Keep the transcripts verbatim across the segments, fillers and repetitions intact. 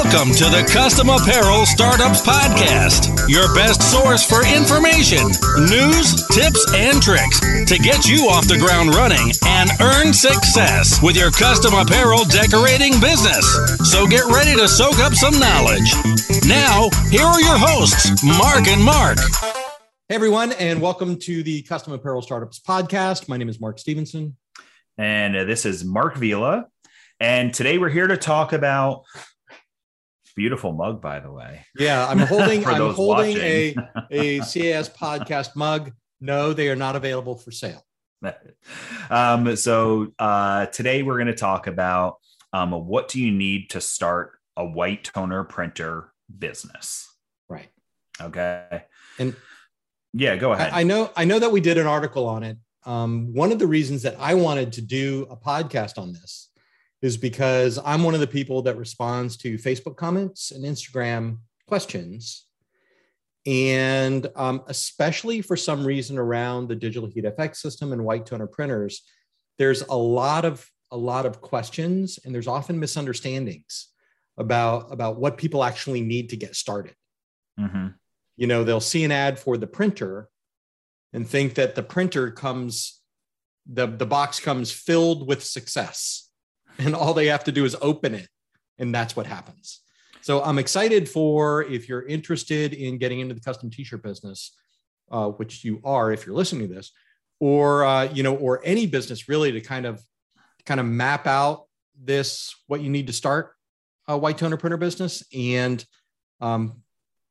Welcome to the Custom Apparel Startups Podcast, your best source for information, news, tips, and tricks to get you off the ground running and earn success with your custom apparel decorating business. So get ready to soak up some knowledge. Now, here are your hosts, Mark and Mark. Hey, everyone, and welcome to the Custom Apparel Startups Podcast. My name is Mark Stevenson. And uh, this is Mark Vila. And today we're here to talk about beautiful mug, by the way. Yeah, I'm holding I'm holding a, a C A S podcast mug. No, they are not available for sale. um, so uh, today we're going to talk about um, what do you need to start a white toner printer business? Right. Okay. And yeah, go ahead. I, I know I know that we did an article on it. Um, one of the reasons that I wanted to do a podcast on this is because I'm one of the people that responds to Facebook comments and Instagram questions. And um, especially for some reason around the digital heat F X system and white toner printers, there's a lot of a lot of questions, and there's often misunderstandings about, about what people actually need to get started. Mm-hmm. You know, they'll see an ad for the printer and think that the printer comes, the, the box comes filled with success. And all they have to do is open it. And that's what happens. So I'm excited for, if you're interested in getting into the custom t-shirt business, uh, which you are, if you're listening to this, or, uh, you know, or any business really, to kind of, kind of map out this, what you need to start a white toner printer business, and um,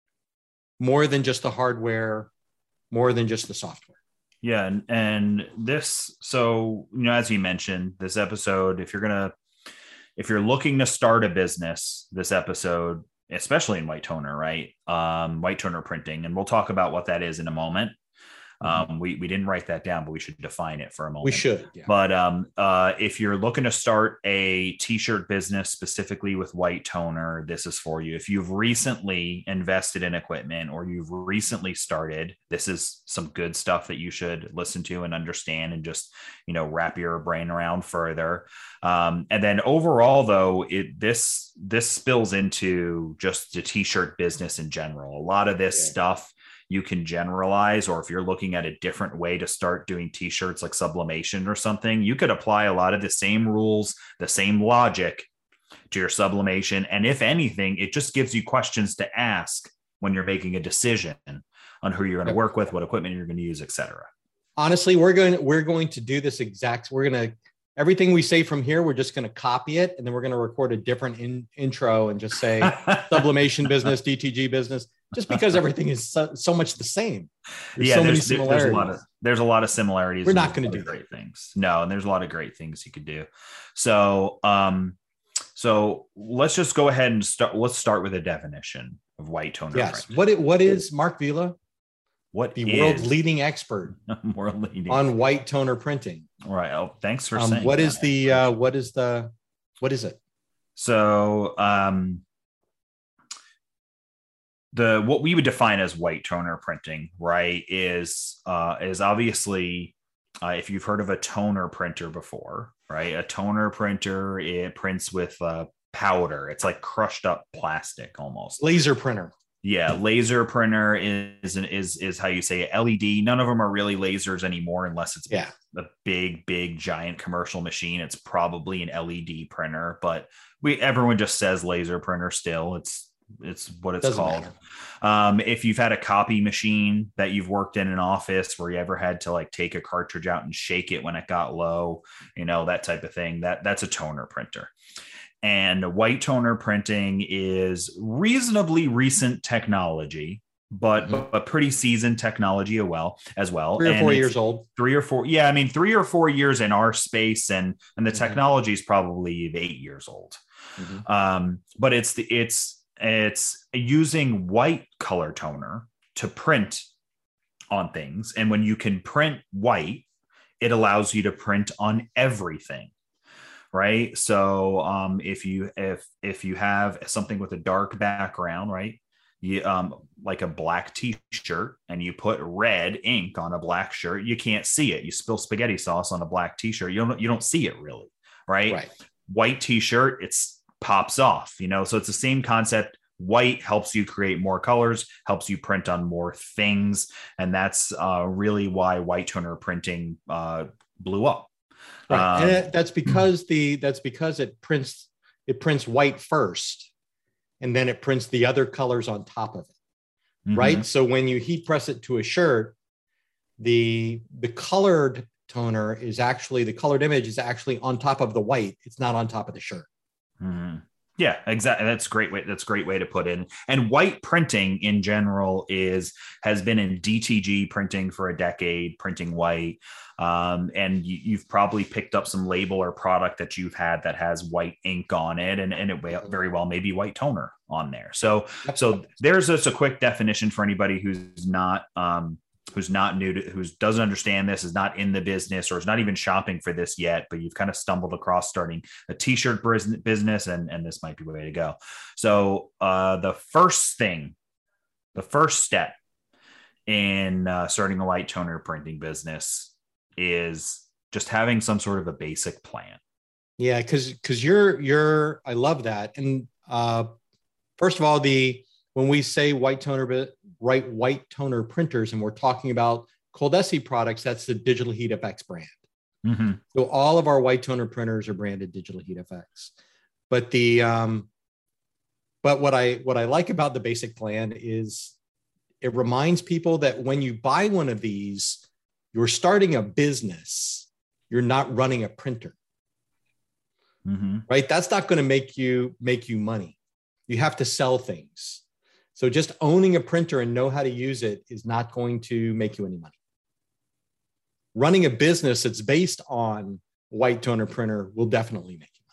more than just the hardware, more than just the software. Yeah. And, and this, so, you know, as you mentioned, this episode, if you're going to, if you're looking to start a business, this episode, especially in white toner, right? Um, white toner printing. And we'll talk about what that is in a moment. Um, we, we didn't write that down, but we should define it for a moment. We should. Yeah. But um, uh, if you're looking to start a t-shirt business specifically with white toner, this is for you. If you've recently invested in equipment or you've recently started, this is some good stuff that you should listen to and understand and just, you know, wrap your brain around further. Um, and then overall, though, it this this spills into just the t-shirt business in general. A lot of this yeah. stuff you can generalize, or if you're looking at a different way to start doing t-shirts like sublimation or something, you could apply a lot of the same rules, the same logic to your sublimation. And if anything, it just gives you questions to ask when you're making a decision on who you're going to work with, what equipment you're going to use, et cetera. Honestly, we're going, we're going to do this exact, we're going to, everything we say from here, we're just going to copy it. And then we're going to record a different in, intro and just say sublimation business, D T G business. Just because everything is so, so much the same. There's yeah, so there's, many similarities. There's a lot of there's a lot of similarities. We're not going to do great things. No, and there's a lot of great things you could do. So, um, so let's just go ahead and start. Let's start with a definition of white toner. Yes. Print. What it, what is Mark Vila? What the is, world's leading expert world leading on white toner printing? Right. Oh, thanks for um, saying. What that. is the uh, what is the what is it? So, um. The what we would define as white toner printing, right, is uh, is obviously uh, if you've heard of a toner printer before, right? A toner printer, it prints with uh, powder. It's like crushed up plastic almost. Laser printer. Yeah, laser printer is is is how you say it. L E D. None of them are really lasers anymore, unless it's yeah. a big, big, giant commercial machine. It's probably an L E D printer, but we everyone just says laser printer still. It's It's what it's Doesn't called. Um, if you've had a copy machine that you've worked in an office where you ever had to like take a cartridge out and shake it when it got low, you know, that type of thing, that that's a toner printer. And white toner printing is reasonably recent technology, but mm-hmm. but pretty seasoned technology as well as well. Three or and four years old. Three or four. Yeah. I mean, three or four years in our space, and, and the mm-hmm. technology is probably eight years old. Mm-hmm. Um, but it's the, it's, It's using white color toner to print on things. And when you can print white, it allows you to print on everything. Right. So um, if you if if you have something with a dark background, right, you um, like a black t-shirt, and you put red ink on a black shirt, you can't see it. You spill spaghetti sauce on a black t-shirt, you don't you don't see it really. Right. Right. White t-shirt, it's pops off, you know? So it's the same concept. White helps you create more colors, helps you print on more things. And that's uh, really why white toner printing uh, blew up. Right. Um, and it, that's because the, that's because it prints, it prints white first, and then it prints the other colors on top of it. Mm-hmm. Right. So when you heat press it to a shirt, the, the colored toner is actually, the colored image is actually on top of the white. It's not on top of the shirt. Mm-hmm. Yeah, exactly. That's a great way. That's a great way to put in. And white printing in general is has been in D T G printing for a decade, printing white. Um, and you, you've probably picked up some label or product that you've had that has white ink on it, and, and it very well may be white toner on there. So, so there's just a quick definition for anybody who's not um, who's not new to, who doesn't understand this, is not in the business, or is not even shopping for this yet, but you've kind of stumbled across starting a t-shirt business, and, and this might be the way to go. So uh, the first thing, the first step in uh, starting a white toner printing business is just having some sort of a basic plan. Yeah, because because you're you're I love that. And uh, first of all, the when we say white toner, right, white toner printers, and we're talking about Coldesi products, that's the Digital Heat F X brand. Mm-hmm. So all of our white toner printers are branded Digital Heat F X. But the um, but what I what I like about the basic plan is it reminds people that when you buy one of these, you're starting a business. You're not running a printer. Mm-hmm. Right? That's not going to make you make you money. You have to sell things. So just owning a printer and know how to use it is not going to make you any money. Running a business that's based on white toner printer will definitely make you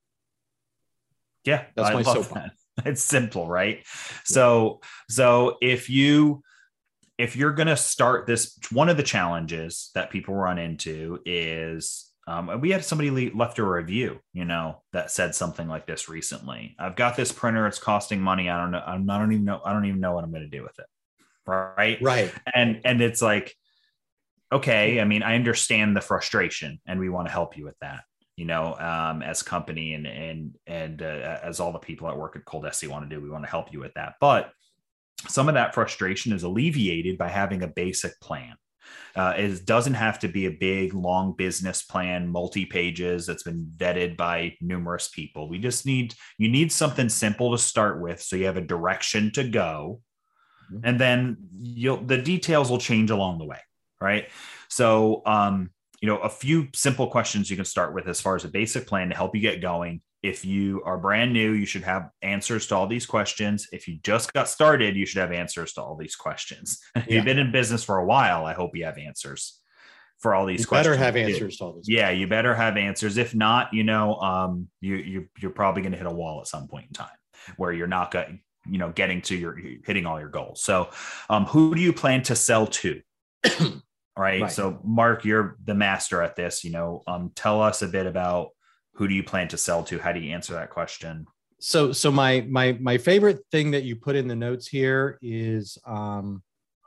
money. Yeah, that's I my love soapbox. That. It's simple, right? Yeah. So, so if you if you're going to start this, one of the challenges that people run into is. Um, we had somebody le- left a review, you know, that said something like this recently. I've got this printer; it's costing money. I don't know. I'm, I don't even know. I don't even know what I'm going to do with it. Right. Right. And and it's like, okay. I mean, I understand the frustration, and we want to help you with that. You know, um, as a company and and and uh, as all the people that work at Coldesi want to do, we want to help you with that. But some of that frustration is alleviated by having a basic plan. Uh, it doesn't have to be a big, long business plan, multi-pages that's been vetted by numerous people. We just need, you need something simple to start with, so you have a direction to go, mm-hmm. and then you'll, the details will change along the way, right? So, um, you know, a few simple questions you can start with as far as a basic plan to help you get going. If you are brand new, you should have answers to all these questions. If you just got started, you should have answers to all these questions. If yeah. you've been in business for a while, I hope you have answers for all these you questions. Better have answers to all these. Yeah, you better have answers. If not, you know, um, you, you you're probably going to hit a wall at some point in time where you're not going, you know, getting to your hitting all your goals. So, um, who do you plan to sell to? right? right. So, Mark, you're the master at this. You know, um, tell us a bit about. Who do you plan to sell to? How do you answer that question? So, so my my my favorite thing that you put in the notes here is um,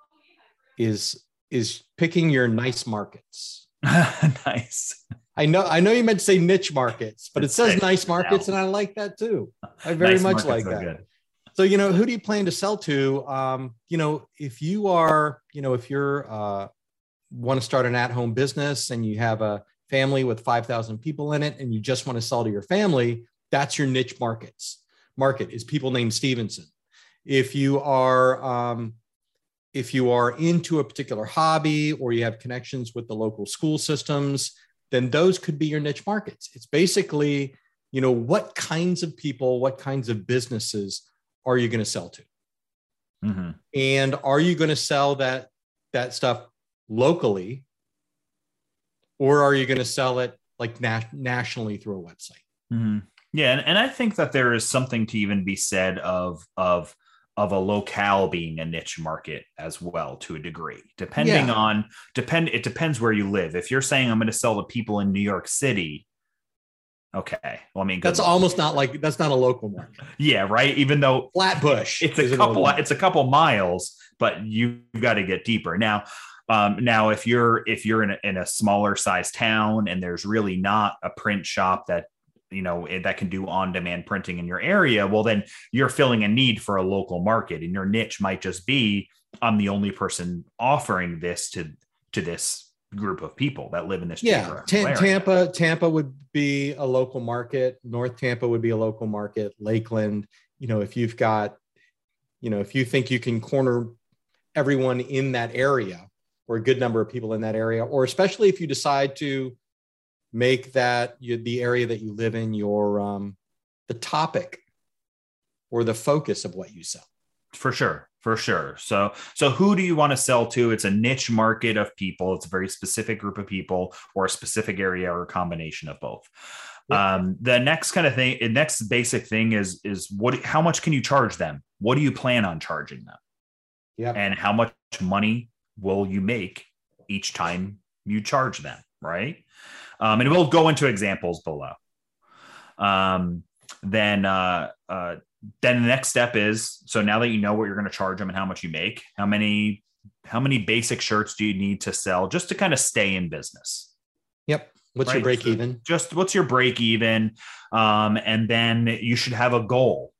is is picking your nice markets. Nice. I know I know you meant to say niche markets, but it says nice markets, and I like that too. I very nice much like that. Good. So, you know, who do you plan to sell to? Um, you know, if you are, you know, if you're uh, want to start an at-home business and you have a family with five thousand people in it, and you just want to sell to your family, that's your niche markets. Market is people named Stevenson. If you are, um, if you are into a particular hobby, or you have connections with the local school systems, then those could be your niche markets. It's basically, you know, what kinds of people, what kinds of businesses are you going to sell to? Mm-hmm. And are you going to sell that, that stuff locally? Or are you going to sell it like na- nationally through a website? Mm-hmm. Yeah, and, and I think that there is something to even be said of of of a locale being a niche market as well, to a degree, depending yeah. on depend. It depends where you live. If you're saying I'm going to sell to people in New York City, okay, well, I mean, that's luck. almost not like that's not a local market. Yeah, right. Even though Flatbush, it's a couple, it's a couple miles, but you've got to get deeper now. Um, now, if you're if you're in a, in a smaller size town and there's really not a print shop that you know, that can do on-demand printing in your area, well, then you're filling a need for a local market, and your niche might just be, I'm the only person offering this to, to this group of people that live in this. Yeah. T- Tampa, Tampa would be a local market. North Tampa would be a local market. Lakeland, you know, if you've got, you know, if you think you can corner everyone in that area, or a good number of people in that area, or especially if you decide to make that you, the area that you live in your um, the topic or the focus of what you sell. For sure, for sure. So, so who do you want to sell to? It's a niche market of people. It's a very specific group of people, or a specific area, or a combination of both. Yep. Um, the next kind of thing, the next basic thing is is what? How much can you charge them? What do you plan on charging them? Yeah, and how much money will you make each time you charge them? Right. Um, and we'll go into examples below. Um, then, uh, uh, then the next step is, so now that you know what you're going to charge them and how much you make, how many, how many basic shirts do you need to sell just to kind of stay in business? Yep. What's right? your break even? Just what's your break even? Um, and then you should have a goal.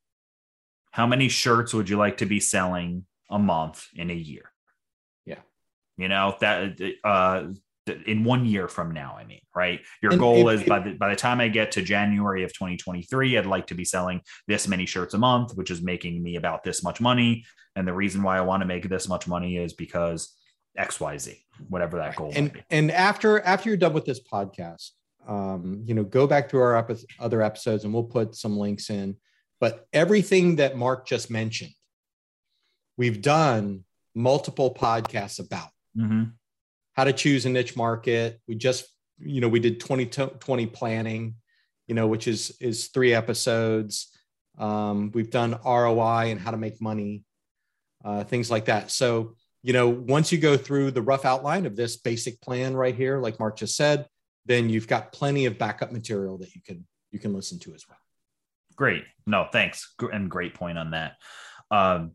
How many shirts would you like to be selling a month in a year? Yeah. You know, that, uh, in one year from now, I mean, right? Your and goal it, is by the by the time I get to January of twenty twenty-three, I'd like to be selling this many shirts a month, which is making me about this much money. And the reason why I want to make this much money is because X, Y, Z, whatever that goal and, might be. And after after you're done with this podcast, um, you know, go back to our epi- other episodes, and we'll put some links in. But everything that Mark just mentioned, we've done multiple podcasts about. Mm-hmm. How to choose a niche market. We just, you know, we did twenty twenty planning, you know, which is, is three episodes. Um, we've done R O I and how to make money, uh, things like that. So, you know, once you go through the rough outline of this basic plan right here, like Mark just said, then you've got plenty of backup material that you can, you can listen to as well. Great. No, thanks. And great point on that. Um,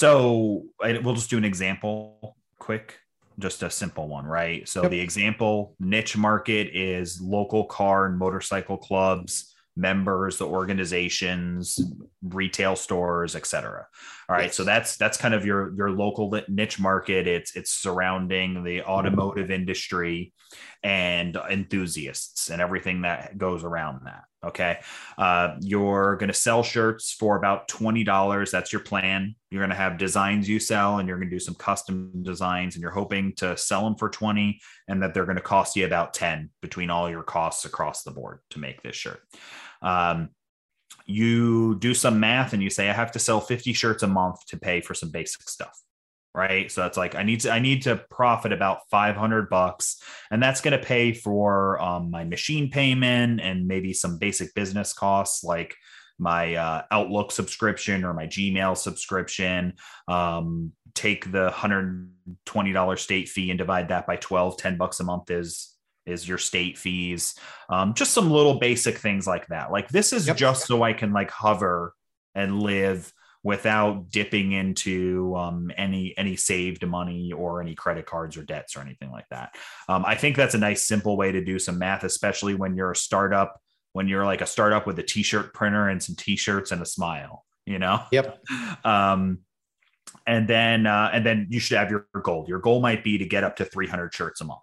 so I, we'll just do an example quick. Just a simple one, right? So yep. The example niche market is local car and motorcycle clubs, members, the organizations, retail stores, et cetera. All right. Yes. So that's, that's kind of your, your local niche market. It's, it's surrounding the automotive industry and enthusiasts and everything that goes around that. Okay. Uh, you're going to sell shirts for about twenty dollars. That's your plan. You're going to have designs you sell, and you're going to do some custom designs, and you're hoping to sell them for twenty, and that they're going to cost you about ten between all your costs across the board to make this shirt. Um, you do some math and you say, I have to sell fifty shirts a month to pay for some basic stuff. Right. So it's like, I need to, I need to profit about five hundred bucks, and that's going to pay for um, my machine payment and maybe some basic business costs like my uh, Outlook subscription or my Gmail subscription. Um, take the one hundred twenty dollars state fee and divide that by twelve, ten bucks a month is, is your state fees. Um, just some little basic things like that. Like this is yep. just so I can like hover and live without dipping into um, any any saved money or any credit cards or debts or anything like that. Um, I think that's a nice, simple way to do some math, especially when you're a startup, when you're like a startup with a t-shirt printer and some t-shirts and a smile, you know? Yep. Um, and then uh, and then you should have your goal. Your goal might be to get up to three hundred shirts a month.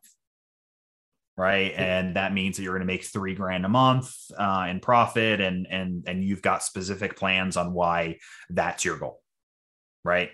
Right. And that means that you're going to make three grand a month uh, in profit. And, and, and you've got specific plans on why that's your goal. Right.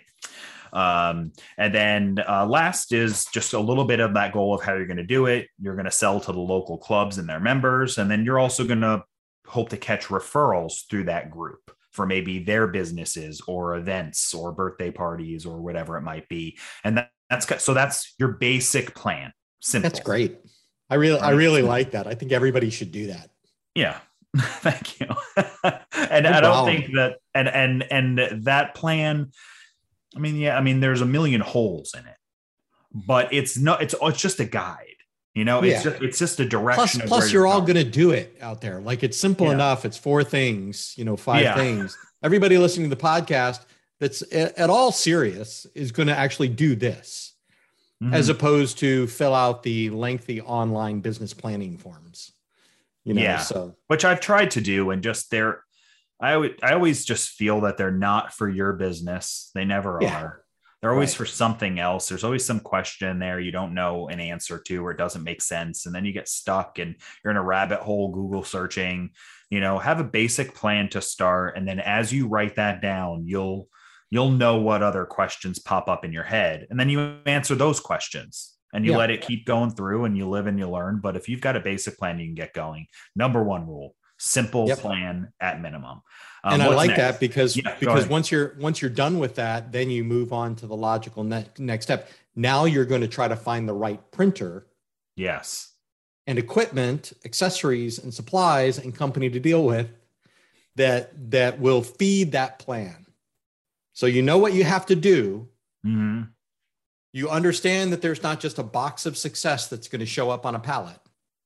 Um, and then uh, last is just a little bit of that goal of how you're going to do it. You're going to sell to the local clubs and their members. And then you're also going to hope to catch referrals through that group for maybe their businesses or events or birthday parties or whatever it might be. And that, that's, so that's your basic plan. Simple. That's great. I really, I really like that. I think everybody should do that. Yeah. Thank you. And no I don't problem. think that, and, and, and that plan, I mean, yeah, I mean, there's a million holes in it, but it's not, it's, it's just a guide, you know, it's yeah. just, it's just a direction. Plus, plus you're, you're all going to do it out there. Like it's simple yeah. enough. It's four things, you know, five yeah. things. Everybody listening to the podcast that's at all serious is going to actually do this. Mm-hmm. As opposed to fill out the lengthy online business planning forms. you know, yeah. so Which I've tried to do, and just they're, I always, I always just feel that they're not for your business. They never Yeah. are. They're always Right. for something else. There's always some question there you don't know an answer to, or it doesn't make sense. And then you get stuck and you're in a rabbit hole Google searching. You know, have a basic plan to start. And then as you write that down, you'll you'll know what other questions pop up in your head. And then you answer those questions and you Yeah. let it keep going through, and you live and you learn. But if you've got a basic plan, you can get going. Number one rule: simple Yep. plan at minimum. Um, and I what's like next? that because Yeah, go because ahead. once you're once you're done with that, then you move on to the logical ne- next step. Now you're going to try to find the right printer Yes. and equipment, accessories and supplies and company to deal with that that will feed that plan. So you know what you have to do. Mm-hmm. You understand that there's not just a box of success that's going to show up on a pallet,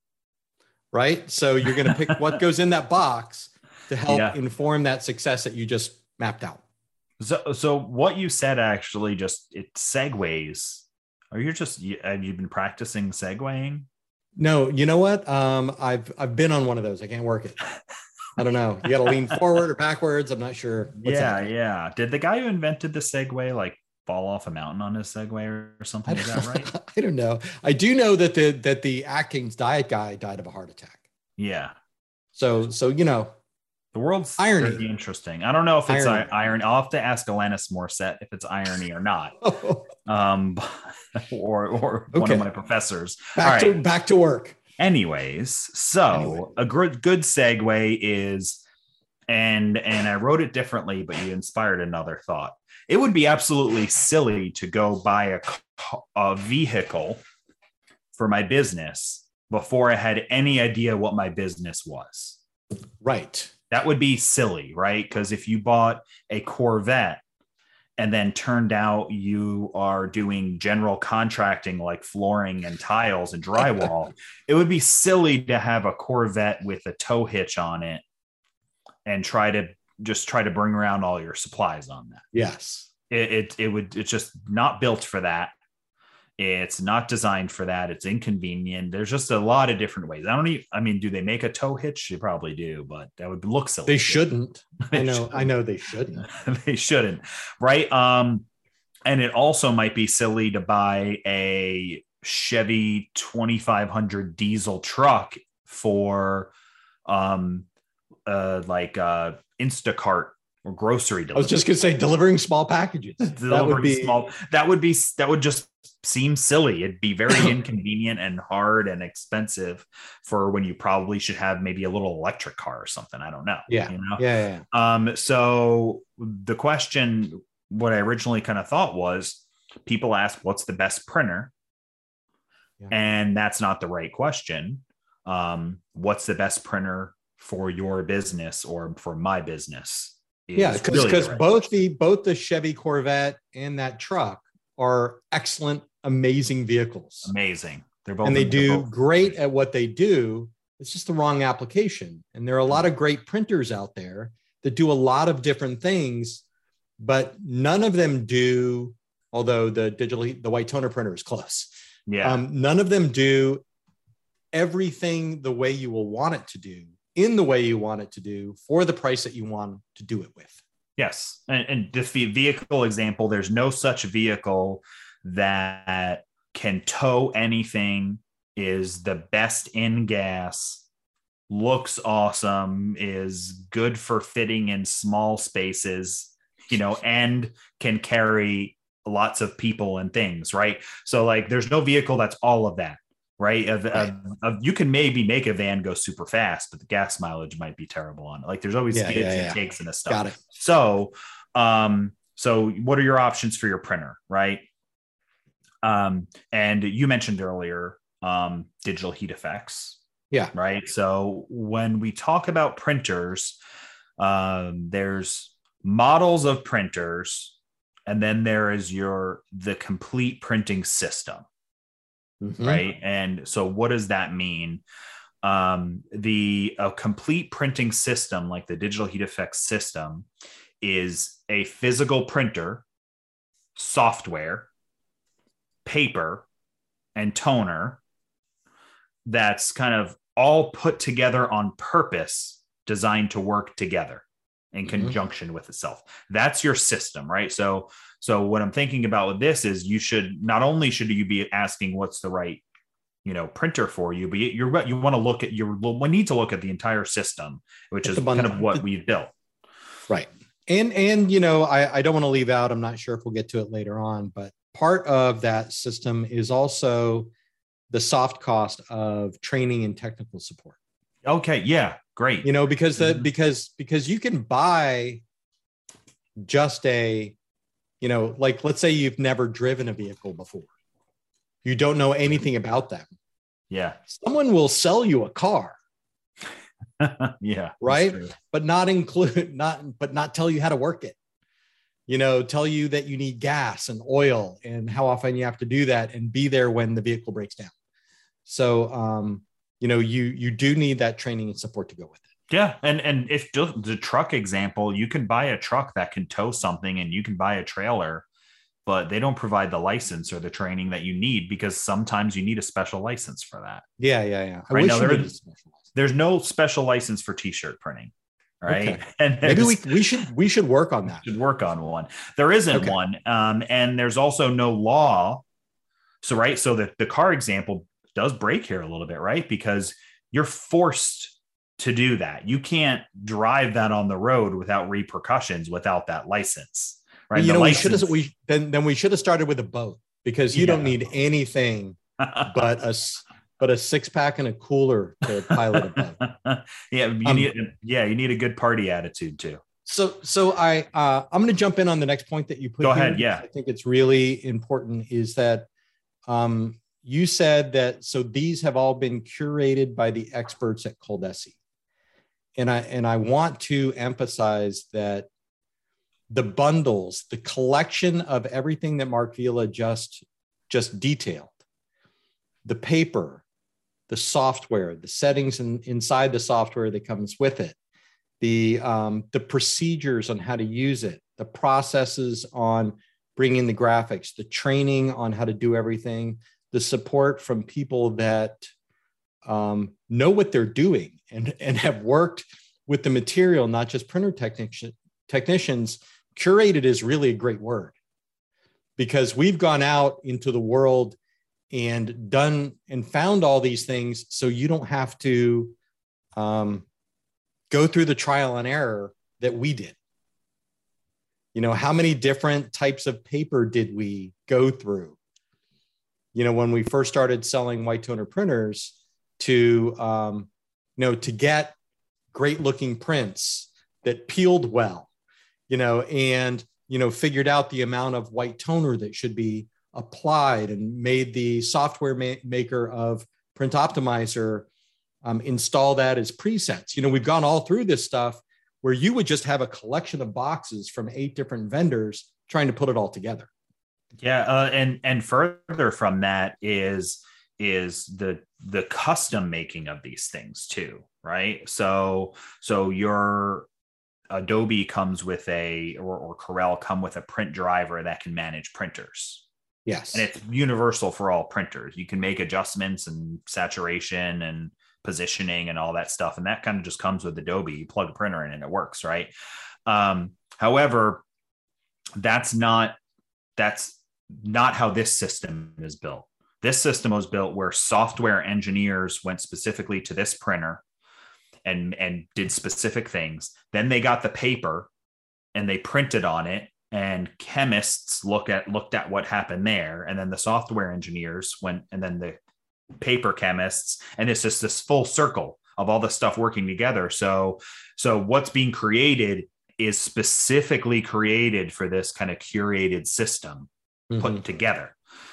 right? So you're going to pick what goes in that box to help Yeah. inform that success that you just mapped out. So, so what you said actually just it segues. Are you just you- have you been practicing segueing? No, you know what? Um, I've I've been on one of those. I can't work it. I don't know. You got to lean forward or backwards. I'm not sure. What's Yeah, happening. yeah. Did the guy who invented the Segway like fall off a mountain on his Segway or something? I Is that don't, right? I don't know. I do know that the that the Atkins diet guy died of a heart attack. Yeah. So so you know, The world's Irony. very interesting. I don't know if it's Irony. irony. I'll have to ask Alanis Morissette if it's irony or not. Um, or or one Okay. of my professors. back All to right. back to work. Anyways, so Anyway. a good good segue is, and and I wrote it differently, but you inspired another thought. It would be absolutely silly to go buy a, ca- a vehicle for my business before I had any idea what my business was. Right. That would be silly, right? Because if you bought a Corvette and then turned out you are doing general contracting like flooring and tiles and drywall, it would be silly to have a Corvette with a tow hitch on it and try to just try to bring around all your supplies on that. Yes. It, it, it would, it's just not built for that. It's not designed for that. It's inconvenient. There's just a lot of different ways. I don't even, I mean, do they make a tow hitch? They probably do, but that would look silly. They shouldn't. They I know. shouldn't. I know they shouldn't. They shouldn't, right? Um, and it also might be silly to buy a Chevy twenty-five hundred diesel truck for, um, uh, like uh, Instacart or grocery delivery. I was just gonna say delivering small packages. That Delivering would be small. That would be that would just seem silly. It'd be very inconvenient and hard and expensive for when you probably should have maybe a little electric car or something. I don't know. Yeah. You know? Yeah. Yeah. yeah. Um, so the question, what I originally kind of thought was, people ask, what's the best printer? Yeah. And that's not the right question. Um, what's the best printer for your business or for my business? is Yeah, because really the because right both question. the both the Chevy Corvette and that truck are excellent, amazing vehicles, Amazing. They're both, and they they're do both- great at what they do. It's just the wrong application, and there are a lot of great printers out there that do a lot of different things, but none of them do. Although the digital the white toner printer is close, Yeah. um, none of them do everything the way you will want it to do, in the way you want it to do, for the price that you want to do it with. Yes. And, and the ve- vehicle example, there's no such vehicle that can tow anything, is the best in gas, looks awesome, is good for fitting in small spaces, you know, and can carry lots of people and things, right? So like there's no vehicle that's all of that. Right. Of, Right. of, of, you can maybe make a van go super fast, but the gas mileage might be terrible on it. Like there's always Yeah, gives yeah, and yeah. takes and this stuff. Got it. So, um, so what are your options for your printer? Right. Um, and you mentioned earlier, um, digital heat effects. Yeah. Right. So when we talk about printers, um, there's models of printers, and then there is your, the complete printing system. Mhm. Right. And so what does that mean? Um, the a complete printing system, like the digital heat effects system, is a physical printer, software, paper, and toner that's kind of all put together on purpose, designed to work together in Mhm. conjunction with itself. That's your system, right? So, so what I'm thinking about with this is you should, not only should you be asking what's the right, you know, printer for you, but you're, you want to look at your, we need to look at the entire system, which At is the bundle. kind of what we've built. Right. And, and, you know, I, I don't want to leave out, I'm not sure if we'll get to it later on, but part of that system is also the soft cost of training and technical support. Okay. Yeah. Great. You know, because the, Mhm. because, because you can buy just a, you know, like, let's say you've never driven a vehicle before. You don't know anything about them. Yeah. Someone will sell you a car, Yeah. right? But not include, not, but not tell you how to work it. You know, tell you that you need gas and oil and how often you have to do that and be there when the vehicle breaks down. So, um, you know, you, you do need that training and support to go with it. Yeah. And, and if the truck example, you can buy a truck that can tow something and you can buy a trailer, but they don't provide the license or the training that you need, because sometimes you need a special license for that. Yeah. Yeah. Yeah. I right wish now, you there, needed a special license. There's no special license for t-shirt printing. Right. Okay. And maybe we, we should, we should work on that. Should work on one. There isn't Okay. one. Um, and there's also no law. So, right. So the, the car example does break here a little bit, right? Because you're forced to do that. You can't drive that on the road without repercussions, without that license. Right. You the know, license, we should have, we, then, then we should have started with a boat, because you Yeah. don't need anything but a, s- but a six pack and a cooler to pilot a boat. yeah. You Um, need, yeah. You need a good party attitude too. So, so I, uh, I'm going to jump in on the next point that you put Go here, ahead, yeah. because I think it's really important, is that um, you said that, so these have all been curated by the experts at Coldesi. And I, and I want to emphasize that the bundles, the collection of everything that Mark Vila just, just detailed, the paper, the software, the settings in, inside the software that comes with it, the, um, the procedures on how to use it, the processes on bringing the graphics, the training on how to do everything, the support from people that um, know what they're doing and, and have worked with the material, not just printer technician, technicians. Curated is really a great word, because we've gone out into the world and done and found all these things, so you don't have to um, go through the trial and error that we did. You know, how many different types of paper did we go through? You know, when we first started selling white toner printers, to, um, you know, to get great looking prints that peeled well, you know, and, you know, figured out the amount of white toner that should be applied, and made the software ma- maker of Print Optimizer um, install that as presets. You know, we've gone all through this stuff where you would just have a collection of boxes from eight different vendors trying to put it all together. Yeah, uh, and and further from that is is the the custom making of these things too, right? So so your Adobe comes with a, or, or Corel come with a print driver that can manage printers. Yes. And it's universal for all printers. You can make adjustments and saturation and positioning and all that stuff. And that kind of just comes with Adobe. You plug a printer in and it works, right? Um, however, that's not, that's not how this system is built. This system was built where software engineers went specifically to this printer and, and did specific things. Then they got the paper and they printed on it, and chemists look at looked at what happened there, and then the software engineers went, and then the paper chemists, and it's just this full circle of all the stuff working together. So so what's being created is specifically created for this kind of curated system mm-hmm. put together,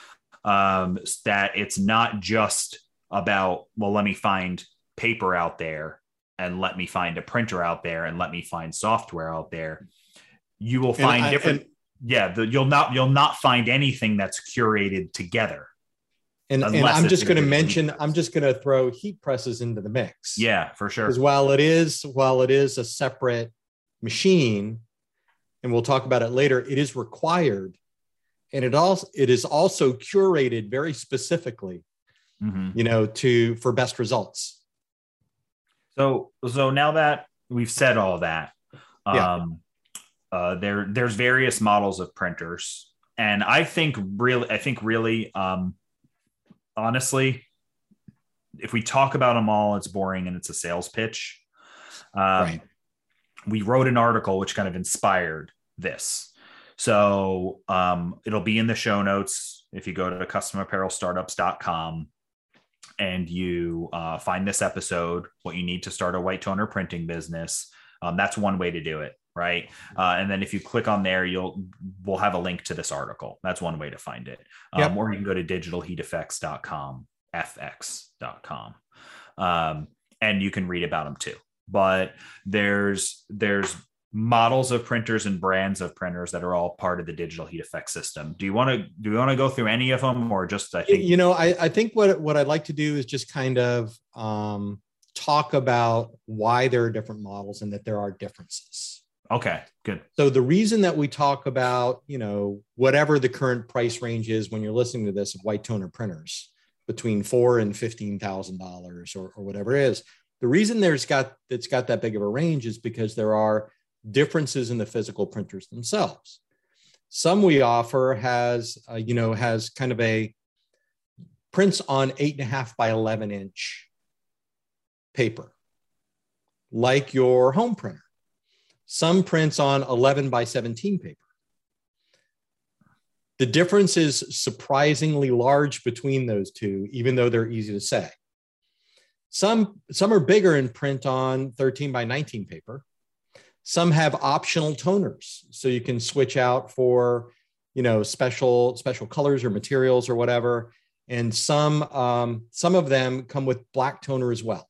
um that it's not just about, well, let me find paper out there and let me find a printer out there and let me find software out there. You will find I, different. And, yeah. The, you'll not, you'll not find anything that's curated together. And, and I'm just going to mention, I'm just going to throw heat presses into the mix. Yeah, for sure. Because while it is, while it is a separate machine, and we'll talk about it later, it is required. And it also, it is also curated very specifically, mm-hmm. you know, to, for best results. So, so now that we've said all that, Yeah. um, uh, there, there's various models of printers, and I think really, I think really, um, honestly, if we talk about them all, it's boring and it's a sales pitch. Um, Right. We wrote an article which kind of inspired this. So um, it'll be in the show notes if you go to custom apparel startups dot com and you uh, find this episode, what you need to start a white toner printing business. Um, that's one way to do it, right? Uh, and then if you click on there, you'll we'll have a link to this article. That's one way to find it. Um, Yep. Or you can go to digital heat effects dot com, f x dot com, um, and you can read about them too. But there's there's models of printers and brands of printers that are all part of the digital heat effect system. Do you want to do you want to go through any of them, or just I think You know, I, I think what what I'd like to do is just kind of um, talk about why there are different models and that there are differences. Okay, good. So the reason that we talk about, you know, whatever the current price range is when you're listening to this of white toner printers between four and fifteen thousand dollars or, or whatever it is, the reason there's got it's got that big of a range is because there are differences in the physical printers themselves. Some we offer has, uh, you know, has kind of a prints on eight and a half by eleven inch paper, like your home printer. Some prints on eleven by seventeen paper. The difference is surprisingly large between those two, even though they're easy to say. Some, some are bigger and print on thirteen by nineteen paper. Some have optional toners, so you can switch out for, you know, special special colors or materials or whatever. And some um, some of them come with black toner as well.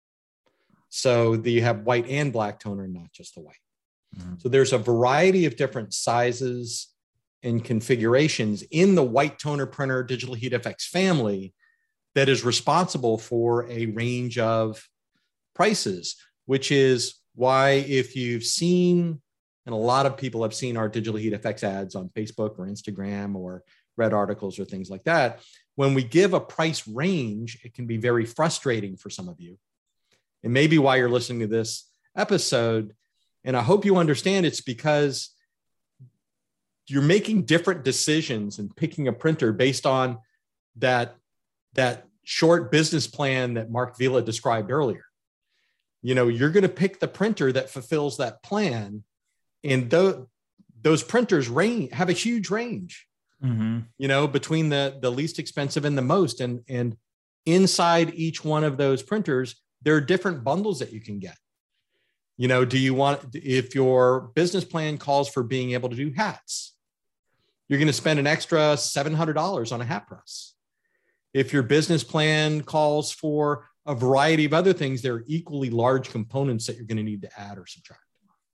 So that you have white and black toner, not just the white. Mm-hmm. So there's a variety of different sizes and configurations in the white toner printer digital heat effects family that is responsible for a range of prices, which is why if you've seen, and a lot of people have seen our digital heat effects ads on Facebook or Instagram or read articles or things like that, when we give a price range, it can be very frustrating for some of you. And maybe why you're listening to this episode, and I hope you understand it's because you're making different decisions and picking a printer based on that, that short business plan that Mark Vila described earlier. You know, you're going to pick the printer that fulfills that plan. And th- those printers range, have a huge range, mm-hmm. you know, between the, the least expensive and the most. And, and inside each one of those printers, there are different bundles that you can get. You know, do you want, if your business plan calls for being able to do hats, you're going to spend an extra seven hundred dollars on a hat press. If your business plan calls for a variety of other things, there are equally large components that you're going to need to add or subtract.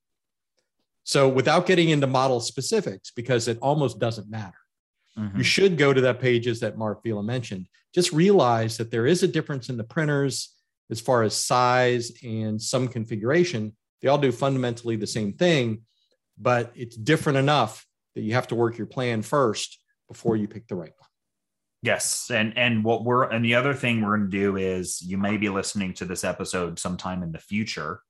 So without getting into model specifics, because it almost doesn't matter, mm-hmm. you should go to that pages that Mark Vila mentioned. Just realize that there is a difference in the printers as far as size and some configuration. They all do fundamentally the same thing, but it's different enough that you have to work your plan first before you pick the right one. Yes. And, and what we're, and the other thing we're going to do is you may be listening to this episode sometime in the future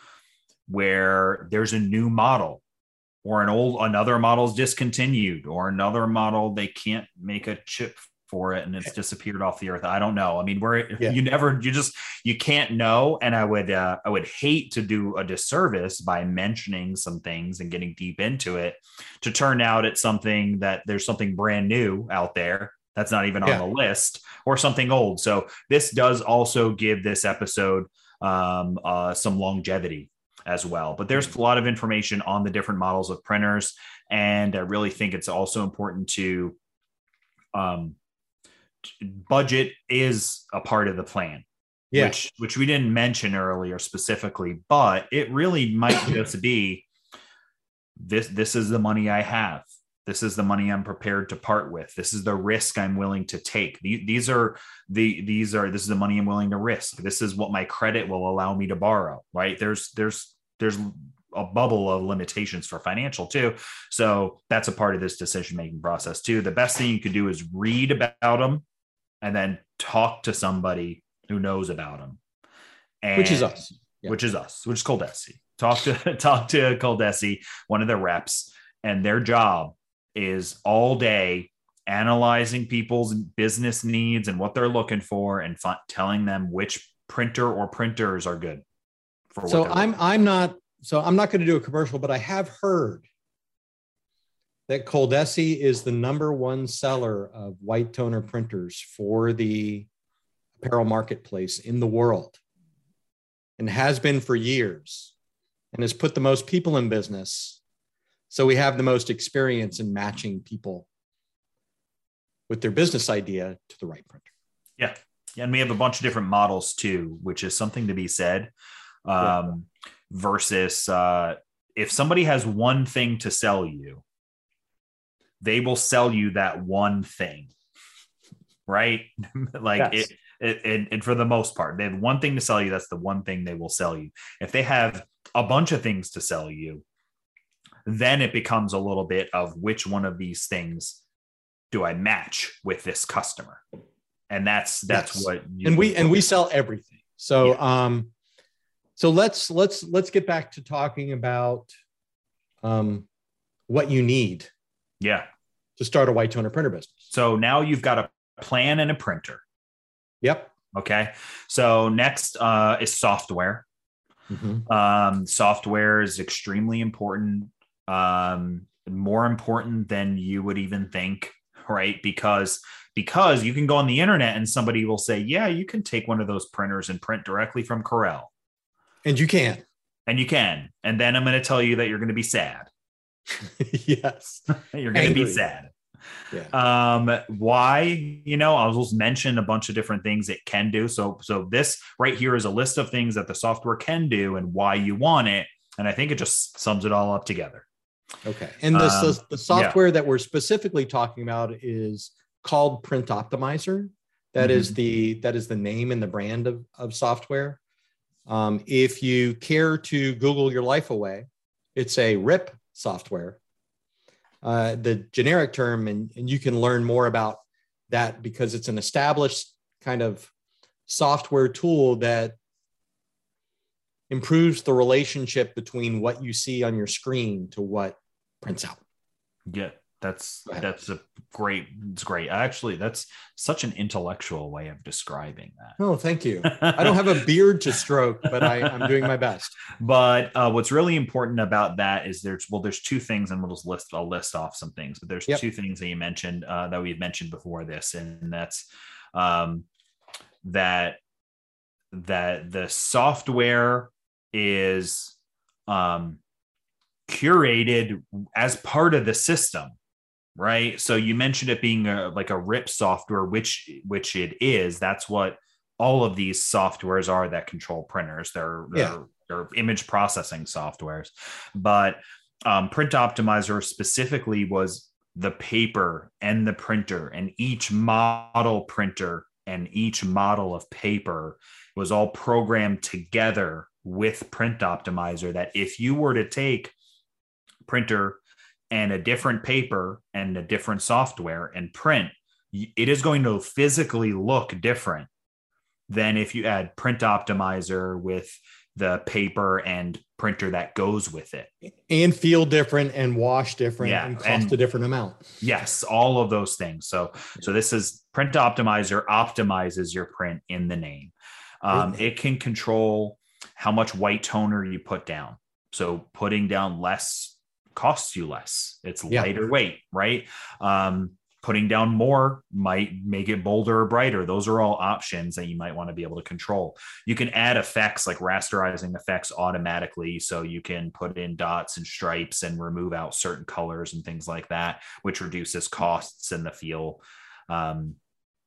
where there's a new model or an old, another model's discontinued or another model, they can't make a chip for it and it's disappeared off the earth. I don't know. I mean, we're, yeah. you never, you just, you can't know. And I would, uh, I would hate to do a disservice by mentioning some things and getting deep into it to turn out it's something that there's something brand new out there that's not even yeah. on the list or something old. So this does also give this episode um, uh, some longevity as well. But there's a lot of information on the different models of printers. And I really think it's also important to um, budget is a part of the plan, yeah. which, which we didn't mention earlier specifically, but it really might just be this, this is the money I have. This is the money I'm prepared to part with. This is the risk I'm willing to take. These are the, these are, this is the money I'm willing to risk. This is what my credit will allow me to borrow, right? There's, there's, there's a bubble of limitations for financial too. So that's a part of this decision-making process too. The best thing you could do is read about them and then talk to somebody who knows about them and, which is us, yeah. which is us, which is Coldesi. Talk to talk to Coldesi, one of the reps, and their job is all day analyzing people's business needs and what they're looking for, and f- telling them which printer or printers are good. For so what I'm looking. I'm not so I'm not going to do a commercial, but I have heard that Coldesi is the number one seller of white toner printers for the apparel marketplace in the world, and has been for years, and has put the most people in business. So we have the most experience in matching people with their business idea to the right printer. Yeah. And we have a bunch of different models too, which is something to be said. Um, yeah. Versus uh, if somebody has one thing to sell you, they will sell you that one thing, right? like yes. it, it, it, and for the most part, they have one thing to sell you. That's the one thing they will sell you. If they have a bunch of things to sell you, then it becomes a little bit of which one of these things do I match with this customer? And that's, that's yes. what, you and we, and we sell everything. So, yeah. um, so let's, let's, let's get back to talking about, um, what you need. Yeah. To start a white toner printer business. So now you've got a plan and a printer. Yep. Okay. So next, uh, is software. Mm-hmm. Um, software is extremely important. Um, more important than you would even think, right? Because, because you can go on the internet and somebody will say, yeah, you can take one of those printers and print directly from Corel. And you can. And you can. And then I'm going to tell you that you're going to be sad. Yes. You're going to be sad. Yeah. Um, why, you know, I'll just mention a bunch of different things it can do. So, so this right here is a list of things that the software can do and why you want it. And I think it just sums it all up together. Okay. And the, um, the software yeah. that we're specifically talking about is called Print Optimizer. That mm-hmm. is the, that is the name and the brand of, of software. Um, if you care to Google your life away, it's a R I P software, uh, the generic term, and, and you can learn more about that because it's an established kind of software tool that improves the relationship between what you see on your screen to what prints out. Yeah, that's that's a great, it's great. Actually, that's such an intellectual way of describing that. Oh, thank you. I don't have a beard to stroke, but I, I'm doing my best. But uh, what's really important about that is there's, well, there's two things, and we'll just list, I'll list off some things, but there's yep. two things that you mentioned uh, that we've mentioned before this. And that's um, that, that the software is um, curated as part of the system. Right. So you mentioned it being a, like a R I P software, which, which it is. That's what all of these softwares are that control printers. They're, they're, yeah. they're image processing softwares. But um, Print Optimizer specifically was the paper and the printer, and each model printer and each model of paper was all programmed together with Print Optimizer, that if you were to take printer and a different paper and a different software and print, it is going to physically look different than if you add Print Optimizer with the paper and printer that goes with it. And feel different and wash different yeah, and cost and, a different amount. Yes, all of those things. So, so this is Print Optimizer optimizes your print in the name. Um, mm-hmm. It can control how much white toner you put down. So putting down less costs you less. It's yeah. lighter weight, right? Um, putting down more might make it bolder or brighter. Those are all options that you might want to be able to control. You can add effects like rasterizing effects automatically. So you can put in dots and stripes and remove out certain colors and things like that, which reduces costs and the feel. Um,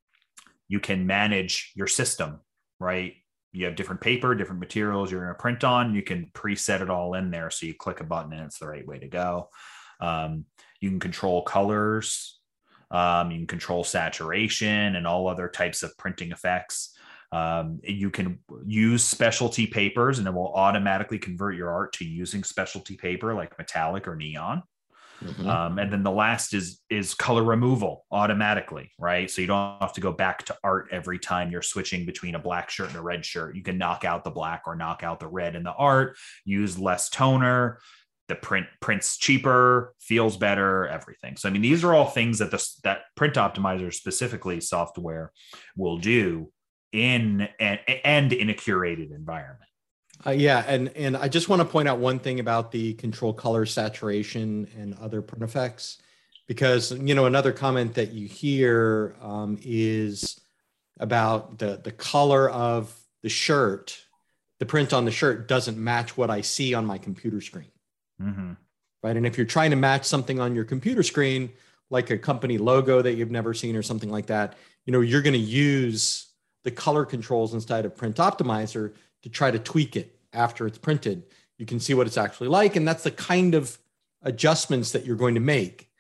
you can manage your system, right? You have different paper, different materials you're going to print on. You can preset it all in there. So you click a button and it's the right way to go. Um, you can control colors. Um, you can control saturation and all other types of printing effects. Um, you can use specialty papers, and it will automatically convert your art to using specialty paper like metallic or neon. Mm-hmm. Um, and then the last is is color removal automatically, right? So you don't have to go back to art every time you're switching between a black shirt and a red shirt. You can knock out the black or knock out the red in the art, use less toner. The print prints cheaper, feels better, everything. So, I mean, these are all things that the that Print Optimizer specifically software will do in and, and in a curated environment. Uh, yeah, and and I just want to point out one thing about the control color saturation and other print effects, because you know another comment that you hear um, is about the the color of the shirt, the print on the shirt doesn't match what I see on my computer screen. Mm-hmm. Right. And if you're trying to match something on your computer screen, like a company logo that you've never seen or something like that, you know, you're going to use the color controls inside of Print Optimizer to try to tweak it after it's printed. You can see what it's actually like. And that's the kind of adjustments that you're going to make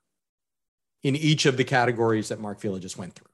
in each of the categories that Mark Vila just went through.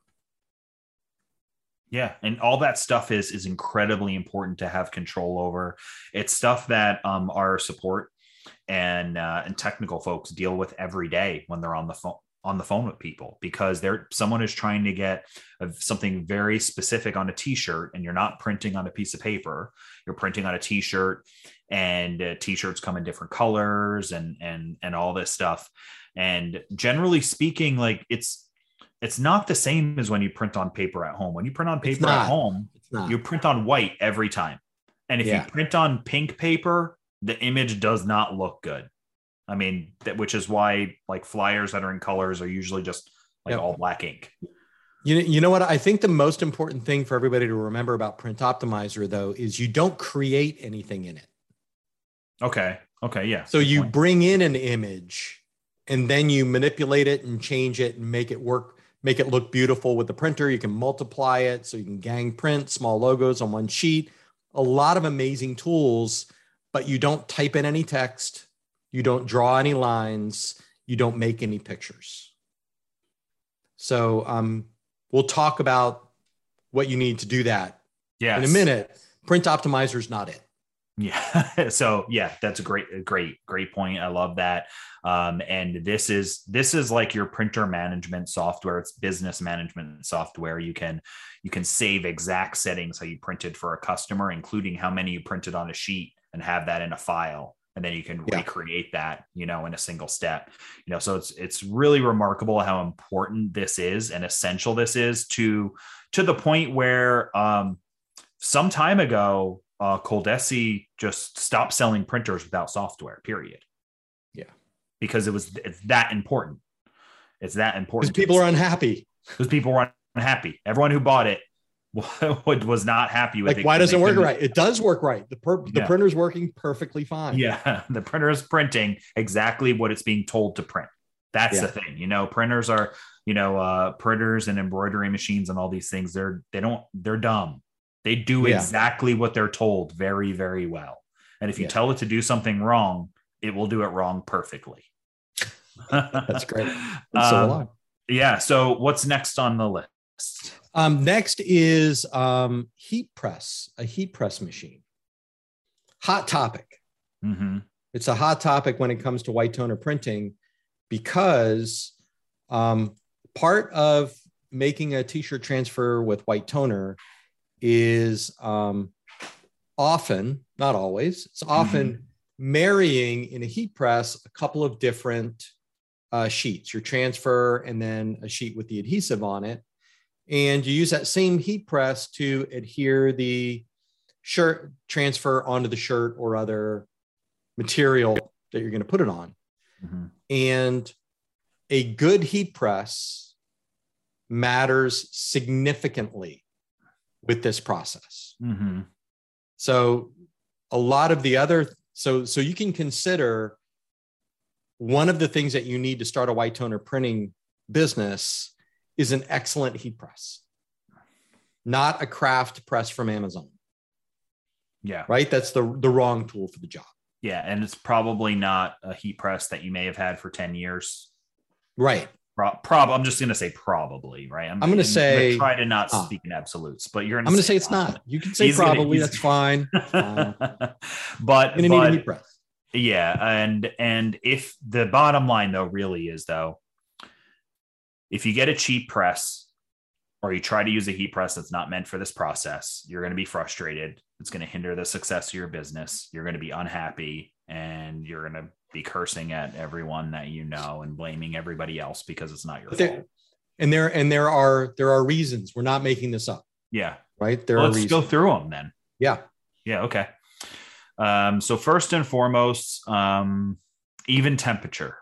Yeah. And all that stuff is, is incredibly important to have control over. It's stuff that um, our support and uh, and technical folks deal with every day when they're on the phone on the phone with people, because they're someone is trying to get a, something very specific on a t-shirt, and you're not printing on a piece of paper, you're printing on a t-shirt, and uh, t-shirts come in different colors and and and all this stuff. And generally speaking, like it's it's not the same as when you print on paper at home. When you print on paper at home, you print on white every time. And if yeah. you print on pink paper, the image does not look good. I mean, that, which is why like flyers that are in colors are usually just like yep. all black ink. You, you know what? I think the most important thing for everybody to remember about Print Optimizer, though, is you don't create anything in it. Okay. Okay. Yeah. So you bring in an image and then you manipulate it and change it and make it work, make it look beautiful with the printer. You can multiply it so you can gang print small logos on one sheet. A lot of amazing tools, but you don't type in any text. You don't draw any lines. You don't make any pictures. So um, we'll talk about what you need to do that yes. in a minute. Print Optimizer is not it. Yeah. So yeah, that's a great, great, great point. I love that. Um, and this is, this is like your printer management software. It's business management software. You can, you can save exact settings how you printed for a customer, including how many you printed on a sheet, and have that in a file. And then you can yeah. recreate that, you know, in a single step, you know, so it's, it's really remarkable how important this is and essential this is to, to the point where um, some time ago, uh, Coldesi just stopped selling printers without software, period. Yeah. Because it was, it's that important. It's that important. Because people are unhappy. Because people were unhappy. Everyone who bought it was not happy with like, it. Why doesn't it work right? It does work right. The per- the yeah. printer's working perfectly fine. Yeah. The printer is printing exactly what it's being told to print. That's yeah. the thing, you know, printers are, you know, uh, printers and embroidery machines and all these things. They're, they don't, they're dumb. They do yeah. exactly what they're told very, very well. And if you yeah. tell it to do something wrong, it will do it wrong perfectly. That's great. That's so um, yeah. So what's next on the list? Um, next is um, heat press, a heat press machine. Hot topic. Mm-hmm. It's a hot topic when it comes to white toner printing, because um, part of making a t-shirt transfer with white toner is um, often, not always, it's often mm-hmm. marrying in a heat press a couple of different uh, sheets, your transfer and then a sheet with the adhesive on it. And you use that same heat press to adhere the shirt transfer onto the shirt or other material that you're going to put it on. Mm-hmm. And a good heat press matters significantly with this process. Mm-hmm. So a lot of the other, so, so you can consider one of the things that you need to start a white toner printing business is an excellent heat press, not a craft press from Amazon. Yeah. Right. That's the, the wrong tool for the job. Yeah. And it's probably not a heat press that you may have had for ten years. Right. Pro- prob- I'm just going to say probably, right? I'm, I'm going to say, try to not uh, speak in absolutes, but you're going to I'm going to say it's not. You can say he's probably, gonna, that's fine. fine. But, you're going to need a heat press. Yeah. And, and if the bottom line though, really is though, if you get a cheap press or you try to use a heat press that's not meant for this process, you're going to be frustrated. It's going to hinder the success of your business. You're going to be unhappy and you're going to be cursing at everyone that you know and blaming everybody else because it's not your But there, fault. and there, and there are, there are reasons. We're not making this up. Yeah. Right. There well, are let's reasons. go through them then. Yeah. Yeah. Okay. Um, so first and foremost, um, even temperature,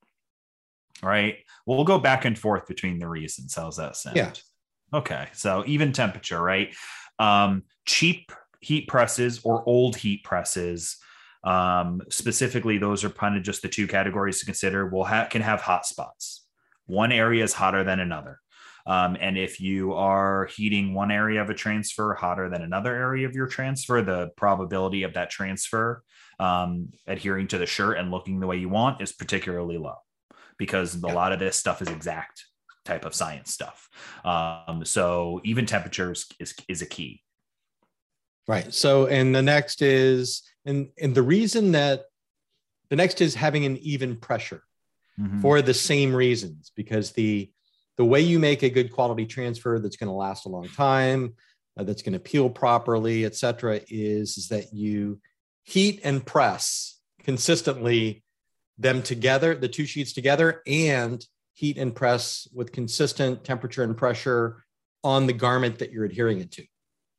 right? We'll go back and forth between the reasons. How's that sound? Yeah. Okay. So even temperature, right? Um, cheap heat presses or old heat presses, um, specifically, those are kind of just the two categories to consider. Will ha- can have hot spots. One area is hotter than another. Um, and if you are heating one area of a transfer hotter than another area of your transfer, the probability of that transfer um, adhering to the shirt and looking the way you want is particularly low, because a lot of this stuff is exact type of science stuff. Um, so even temperatures is, is a key. Right. So, and the next is, and, and the reason that the next is having an even pressure mm-hmm. for the same reasons, because the, the way you make a good quality transfer that's going to last a long time, uh, that's going to peel properly, et cetera, is, is that you heat and press consistently them together, the two sheets together, and heat and press with consistent temperature and pressure on the garment that you're adhering it to.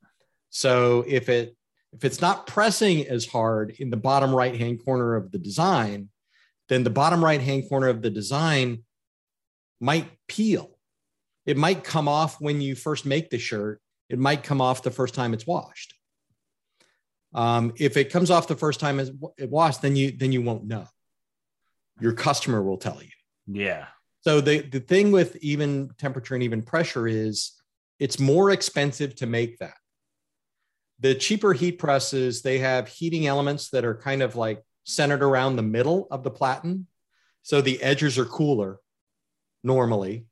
So if it if it's not pressing as hard in the bottom right-hand corner of the design, then the bottom right-hand corner of the design might peel. It might come off when you first make the shirt. It might come off the first time it's washed. Um, if it comes off the first time it's washed, then you then you won't know. Your customer will tell you. Yeah. So the, the thing with even temperature and even pressure is it's more expensive to make that. The cheaper heat presses, they have heating elements that are kind of like centered around the middle of the platen. So the edges are cooler normally.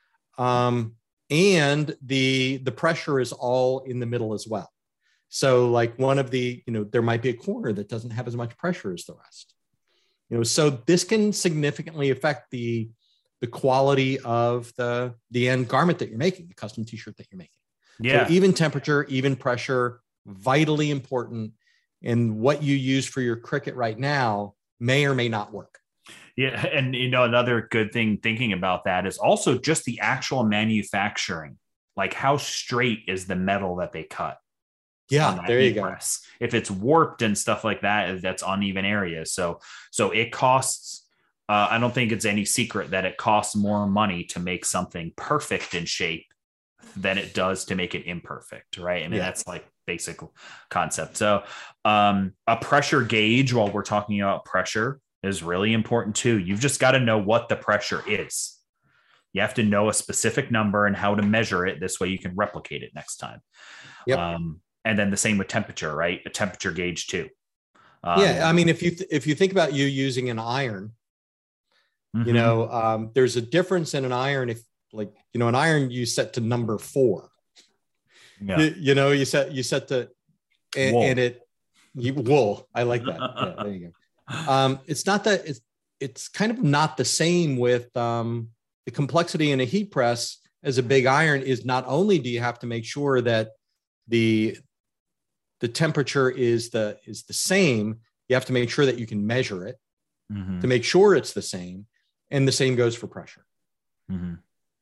Um, and the, the pressure is all in the middle as well. So like one of the, you know, there might be a corner that doesn't have as much pressure as the rest. You know, so this can significantly affect the, the quality of the, the end garment that you're making, the custom t-shirt that you're making. Yeah. So even temperature, even pressure, vitally important. And what you use for your Cricut right now may or may not work. Yeah. And, you know, another good thing thinking about that is also just the actual manufacturing. Like how straight is the metal that they cut? Yeah, there you go. Press. If it's warped and stuff like that, that's uneven areas. So, so it costs, uh, I don't think it's any secret that it costs more money to make something perfect in shape than it does to make it imperfect. Right. I mean, yeah. That's like basic concept. So, um, a pressure gauge, while we're talking about pressure, is really important too. You've just got to know what the pressure is. You have to know a specific number and how to measure it. This way you can replicate it next time. Yep. Um, And then the same with temperature, right? A temperature gauge too. Um, yeah, I mean, if you th- if you think about you using an iron, mm-hmm. you know, um, there's a difference in an iron. If like you know, an iron you set to number four. Yeah. You, you know, you set you set to, and, and it you, wool. I like that. Yeah, there you go. Um, it's not that it's it's kind of not the same with um, the complexity in a heat press as a big iron. Is not only do you have to make sure that the the temperature is the is the same, you have to make sure that you can measure it mm-hmm. to make sure it's the same. And the same goes for pressure. Mm-hmm.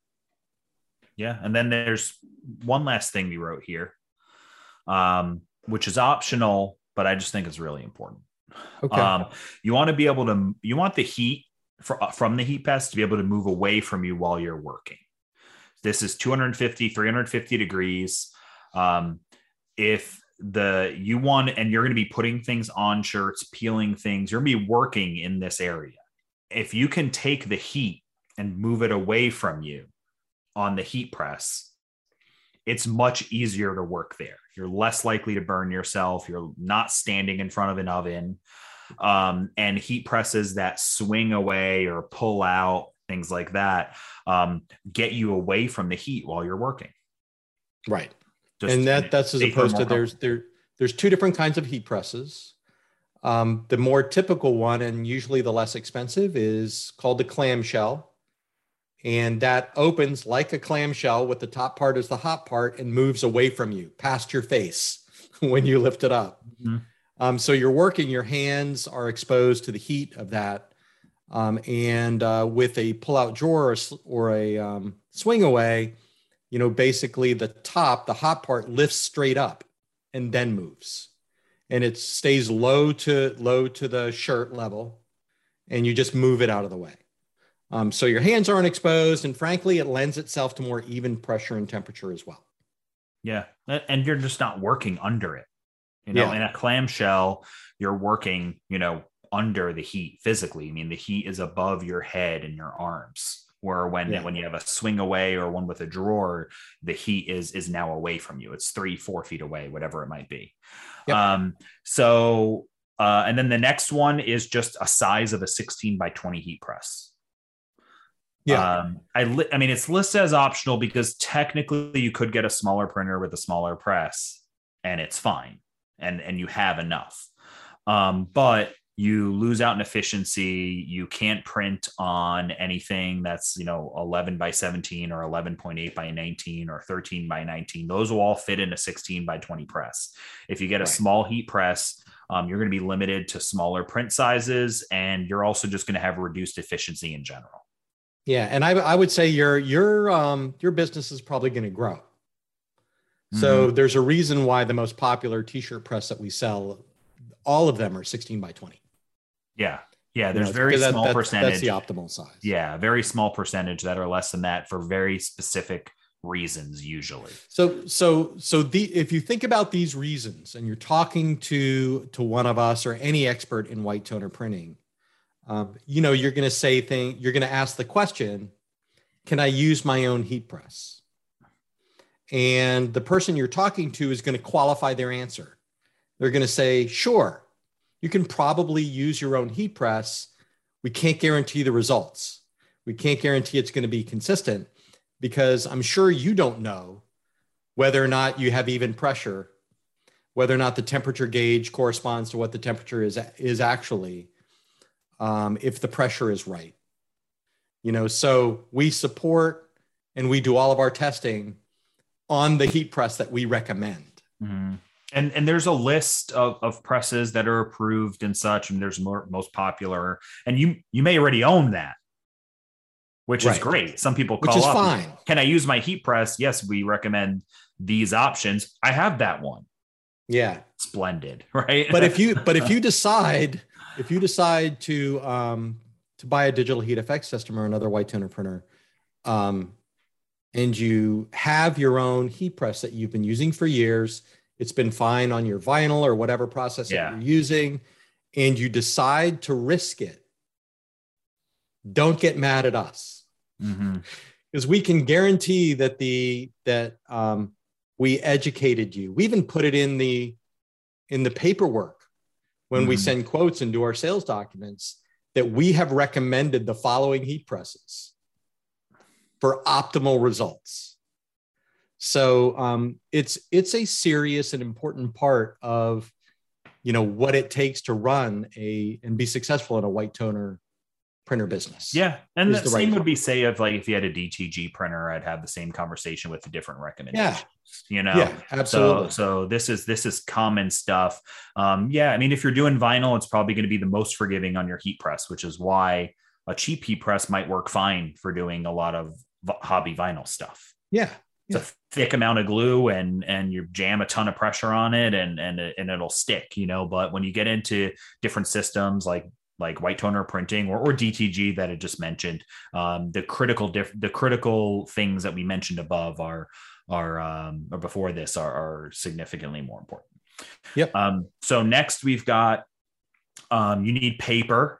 Yeah. And then there's one last thing we wrote here, um, which is optional, but I just think it's really important. Okay. Um, you want to be able to, you want the heat for, from the heat press to be able to move away from you while you're working. This is two fifty, three fifty degrees. Um, if the, you want, and you're going to be putting things on shirts, peeling things, you're going to be working in this area. If you can take the heat and move it away from you on the heat press, it's much easier to work there. You're less likely to burn yourself. You're not standing in front of an oven. Um, and heat presses that swing away or pull out, things like that, um, get you away from the heat while you're working. Right. Just and that that's as opposed to there's there there's two different kinds of heat presses. Um, the more typical one, and usually the less expensive, is called the clamshell. And that opens like a clamshell with the top part is the hot part and moves away from you, past your face when you lift it up. Mm-hmm. Um, so you're working, your hands are exposed to the heat of that. Um, and uh, with a pull-out drawer or, or a um, swing away, you know, basically the top, the hot part lifts straight up and then moves. And it stays low to low to the shirt level, and you just move it out of the way. Um, so your hands aren't exposed, and frankly, it lends itself to more even pressure and temperature as well. Yeah, and you're just not working under it. You know, yeah. In a clamshell, you're working, you know, under the heat physically. I mean, the heat is above your head and your arms. Where when yeah. when you have a swing away or one with a drawer, the heat is is now away from you. It's three, four feet away, whatever it might be. Yep. Um, so, uh, and then the next one is just a size of a sixteen by twenty heat press. Yeah. Um, I, li- I mean, it's listed as optional because technically you could get a smaller printer with a smaller press and it's fine. And, and you have enough. Um, but you lose out in efficiency. You can't print on anything that's, you know, eleven by seventeen or eleven point eight by nineteen or thirteen by nineteen. Those will all fit in a sixteen by twenty press. If you get a right. small heat press, um, you're going to be limited to smaller print sizes, and you're also just going to have reduced efficiency in general. Yeah. And I, I would say your, your, um, your business is probably going to grow. So mm-hmm. there's a reason why the most popular t-shirt press that we sell, all of them are sixteen by twenty. Yeah. Yeah. There's you know, very small that, percentage. That's the optimal size. Yeah. Very small percentage that are less than that for very specific reasons usually. So, so, so the, if you think about these reasons and you're talking to, to one of us or any expert in white toner printing, um, you know, you're going to say thing, you're going to ask the question, can I use my own heat press? And the person you're talking to is going to qualify their answer. They're going to say, sure, you can probably use your own heat press. We can't guarantee the results. We can't guarantee it's going to be consistent because I'm sure you don't know whether or not you have even pressure, whether or not the temperature gauge corresponds to what the temperature is, is actually, um, if the pressure is right. You know, so we support and we do all of our testing on the heat press that we recommend. Mm-hmm. And and there's a list of, of presses that are approved and such, and there's more most popular, and you you may already own that, which right. is great. Some people call which is up, fine. Can I use my heat press? Yes, we recommend these options. I have that one. Yeah, splendid, right? But if you but if you decide if you decide to um, to buy a digital heat effects system or another white toner printer, um, and you have your own heat press that you've been using for years. It's been fine on your vinyl or whatever process yeah. that you're using, and you decide to risk it. Don't get mad at us, because mm-hmm. we can guarantee that the that um, we educated you. We even put it in the in the paperwork when mm-hmm. we send quotes and do our sales documents that we have recommended the following heat presses for optimal results. So um, it's it's a serious and important part of, you know, what it takes to run a and be successful in a white toner printer business. Yeah, and the, the same right would be say if like if you had a D T G printer, I'd have the same conversation with the different recommendations. Yeah. You know, yeah, absolutely. So, so this is this is common stuff. Um, yeah, I mean, if you're doing vinyl, it's probably going to be the most forgiving on your heat press, which is why a cheap heat press might work fine for doing a lot of v- hobby vinyl stuff. Yeah. It's a thick amount of glue and and you jam a ton of pressure on it and and and it'll stick, you know. But when you get into different systems like like white toner printing or, or D T G that I just mentioned, um, the critical diff- the critical things that we mentioned above are are um, or before this are, are significantly more important. Yep. Um, so next we've got um, you need paper.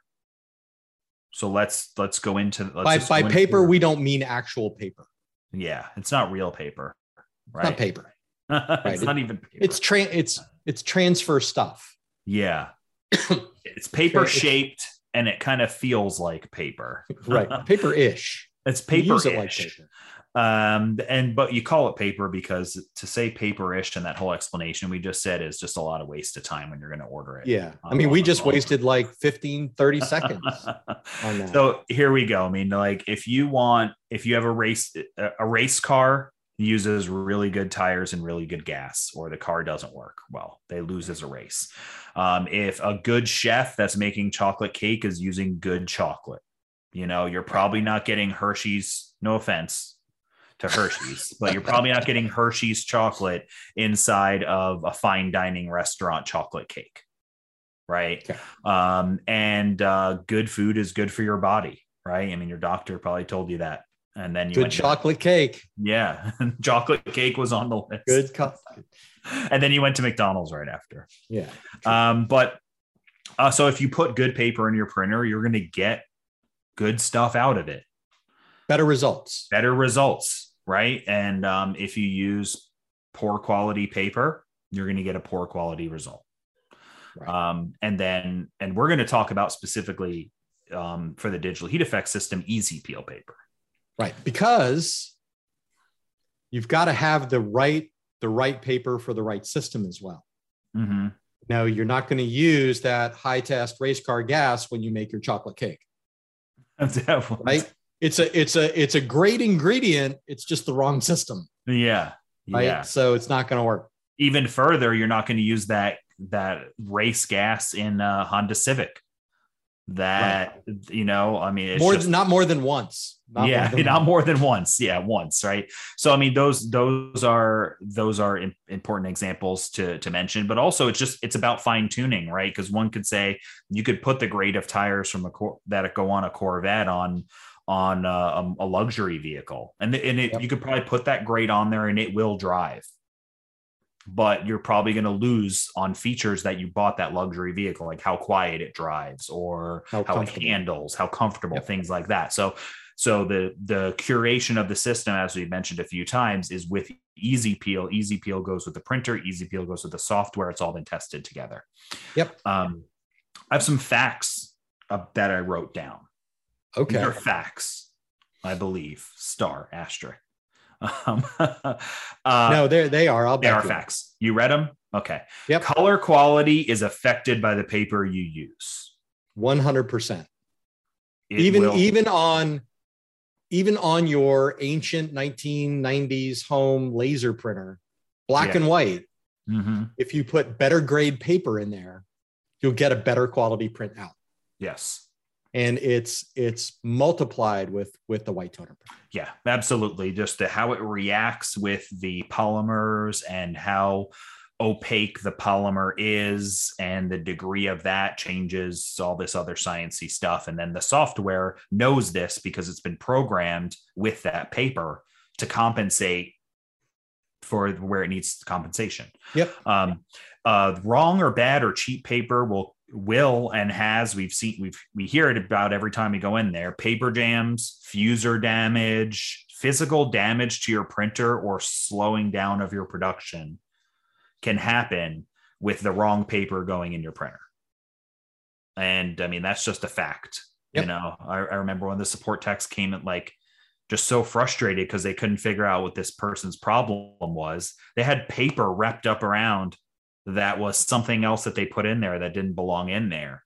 So let's let's go into let's by by paper into, we don't mean actual paper. Yeah, it's not real paper, right? It's not paper. It's right. not it, even paper. It's tra- it's it's transfer stuff. Yeah. It's paper shaped and it kind of feels like paper. Right. Paper-ish. It's You use it like paper-ish. paper. Um, and but you call it paper because to say paper-ish and that whole explanation we just said is just a lot of waste of time when you're going to order it. Yeah. I um, mean, on we the just phone. wasted like fifteen, thirty seconds on that. So here we go. I mean, like if you want, if you have a race, a race car uses really good tires and really good gas, or the car doesn't work well, they lose as a race. Um, if a good chef that's making chocolate cake is using good chocolate, you know, you're probably not getting Hershey's, no offense to Hershey's, but you're probably not getting Hershey's chocolate inside of a fine dining restaurant chocolate cake. Right. Okay. Um, and uh, good food is good for your body. Right. I mean, your doctor probably told you that. And then you Good went chocolate to, cake. yeah. Chocolate cake was on the list. Good. Co- And then you went to McDonald's right after. yeah. Um, but uh, so if you put good paper in your printer, you're going to get good stuff out of it. Better results. Better results. Right. And um, if you use poor quality paper, you're going to get a poor quality result. Right. Um, and then, and we're going to talk about specifically um, for the digital heat effect system, easy peel paper. Right. Because you've got to have the right, the right paper for the right system as well. Mm-hmm. No, you're not going to use that high test race car gas when you make your chocolate cake. Definitely. Right. It's a, it's a, it's a great ingredient. It's just the wrong system. Yeah. Right. Yeah. So it's not going to work. Even further, you're not going to use that, that race gas in a Honda Civic. That, right. you know, I mean, it's more just, than, not more than once. Not yeah, more than not once. more than once. Yeah, once, right? So, I mean, those those are those are important examples to to mention. But also, it's just it's about fine tuning, right? Because one could say you could put the grade of tires from a that go on a Corvette on on a, a luxury vehicle, and and it, yep. you could probably put that grade on there, and it will drive. But you're probably going to lose on features that you bought that luxury vehicle, like how quiet it drives or how, how it handles, how comfortable, yep. things like that. So, so the, the curation of the system, as we mentioned a few times, is with Easy Peel. Easy Peel goes with the printer. Easy Peel goes with the software. It's all been tested together. Yep. Um, I have some facts uh, that I wrote down. Okay. They're facts, I believe. Star, asterisk. Um, uh, no, they they are. I'll they bet are you. facts. You read them? Okay. Yep. Color quality is affected by the paper you use. one hundred percent. It even will, even on even on your ancient nineteen nineties home laser printer, black yeah. and white. Mm-hmm. If you put better grade paper in there, you'll get a better quality print out. Yes. And it's it's multiplied with with the white toner. Yeah, absolutely. Just the, how it reacts with the polymers and how opaque the polymer is, and the degree of that changes all this other sciencey stuff. And then the software knows this because it's been programmed with that paper to compensate for where it needs compensation. Yep. Um, uh, wrong or bad or cheap paper will will and has we've seen we've we hear it about every time we go in there. Paper jams, fuser damage, physical damage to your printer, or slowing down of your production can happen with the wrong paper going in your printer. And I mean, that's just a fact. Yep. You know, I, I remember when the support techs came at like just so frustrated because they couldn't figure out what this person's problem was. They had paper wrapped up around that was something else that they put in there that didn't belong in there.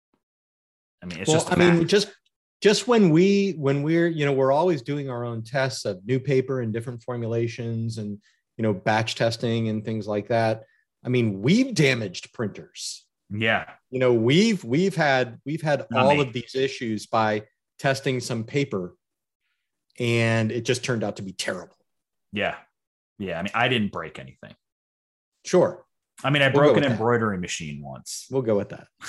I mean, it's well, just, I mean, just, just when we, when we're, you know, we're always doing our own tests of new paper and different formulations and, you know, batch testing and things like that. I mean, we've damaged printers. Yeah. You know, we've, we've had, we've had Not all me. of these issues by testing some paper, and it just turned out to be terrible. Yeah. Yeah. I mean, I didn't break anything. Sure. I mean, I We'll broke an that. embroidery machine once. We'll go with that.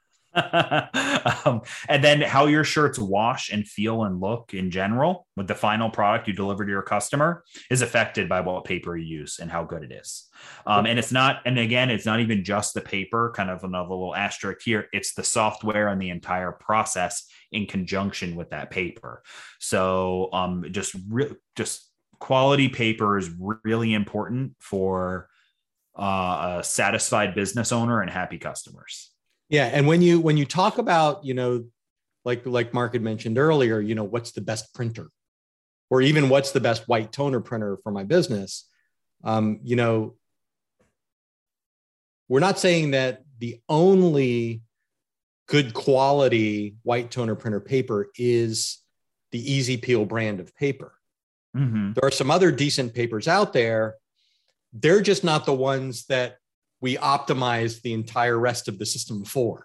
um, and then how your shirts wash and feel and look in general with the final product you deliver to your customer is affected by what paper you use and how good it is. Um, and it's not, and again, it's not even just the paper, kind of another little asterisk here. It's the software and the entire process in conjunction with that paper. So um, just, re- just quality paper is really important for uh, a satisfied business owner and happy customers. Yeah. And when you, when you talk about, you know, like like Mark had mentioned earlier, you know, what's the best printer, or even what's the best white toner printer for my business? Um, you know, we're not saying that the only good quality white toner printer paper is the Easy Peel brand of paper. Mm-hmm. There are some other decent papers out there. They're just not the ones that we optimize the entire rest of the system for.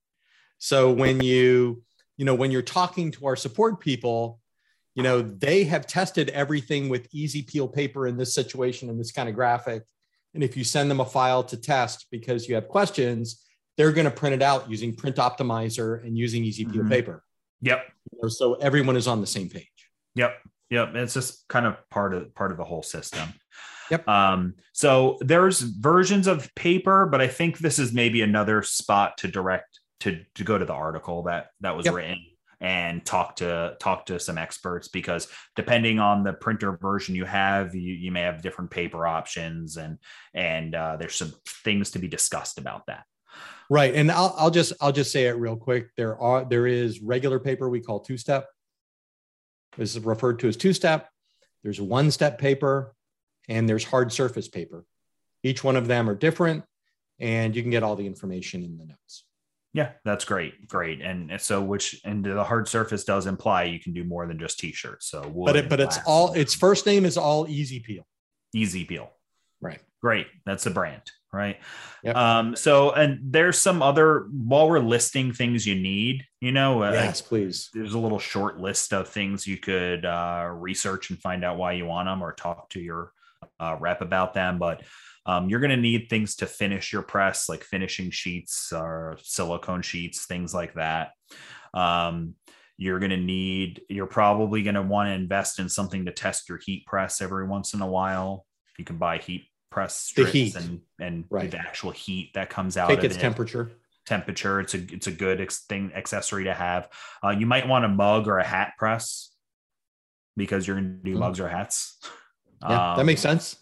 So when you, you know, when you're talking to our support people, you know, they have tested everything with Easy Peel paper in this situation and this kind of graphic. And if you send them a file to test because you have questions, they're going to print it out using Print Optimizer and using Easy Peel Mm-hmm. paper. Yep. You know, so everyone is on the same page. Yep. Yep. It's just kind of part of part of the whole system. Yep. Um, so there's versions of paper, but I think this is maybe another spot to direct to, to go to the article that that was Yep. written and talk to talk to some experts, because depending on the printer version you have, you, you may have different paper options, and and uh, there's some things to be discussed about that. Right. And I'll, I'll just, I'll just say it real quick. There are, there is regular paper we call two-step. This is referred to as two-step. There's one-step paper, and there's hard surface paper. Each one of them are different, and you can get all the information in the notes. Yeah, that's great. Great. And so which, and the hard surface does imply you can do more than just t-shirts. So, but it, but it's all, its first name is all Easy Peel. Easy Peel. Right. Great. That's a brand, right? Yep. Um, so, and there's some other, while we're listing things you need, you know, yes, uh, please. There's a little short list of things you could uh, research and find out why you want them, or talk to your uh, rep about them. But um, you're going to need things to finish your press, like finishing sheets or silicone sheets, things like that. Um, you're going to need, you're probably going to want to invest in something to test your heat press every once in a while. You can buy heat press strips the heat. and and right. the actual heat that comes out Take of its it. temperature. Temperature. It's a it's a good ex- thing accessory to have. Uh, you might want a mug or a hat press, because you're going to do mm. mugs or hats. Yeah, um, that makes sense.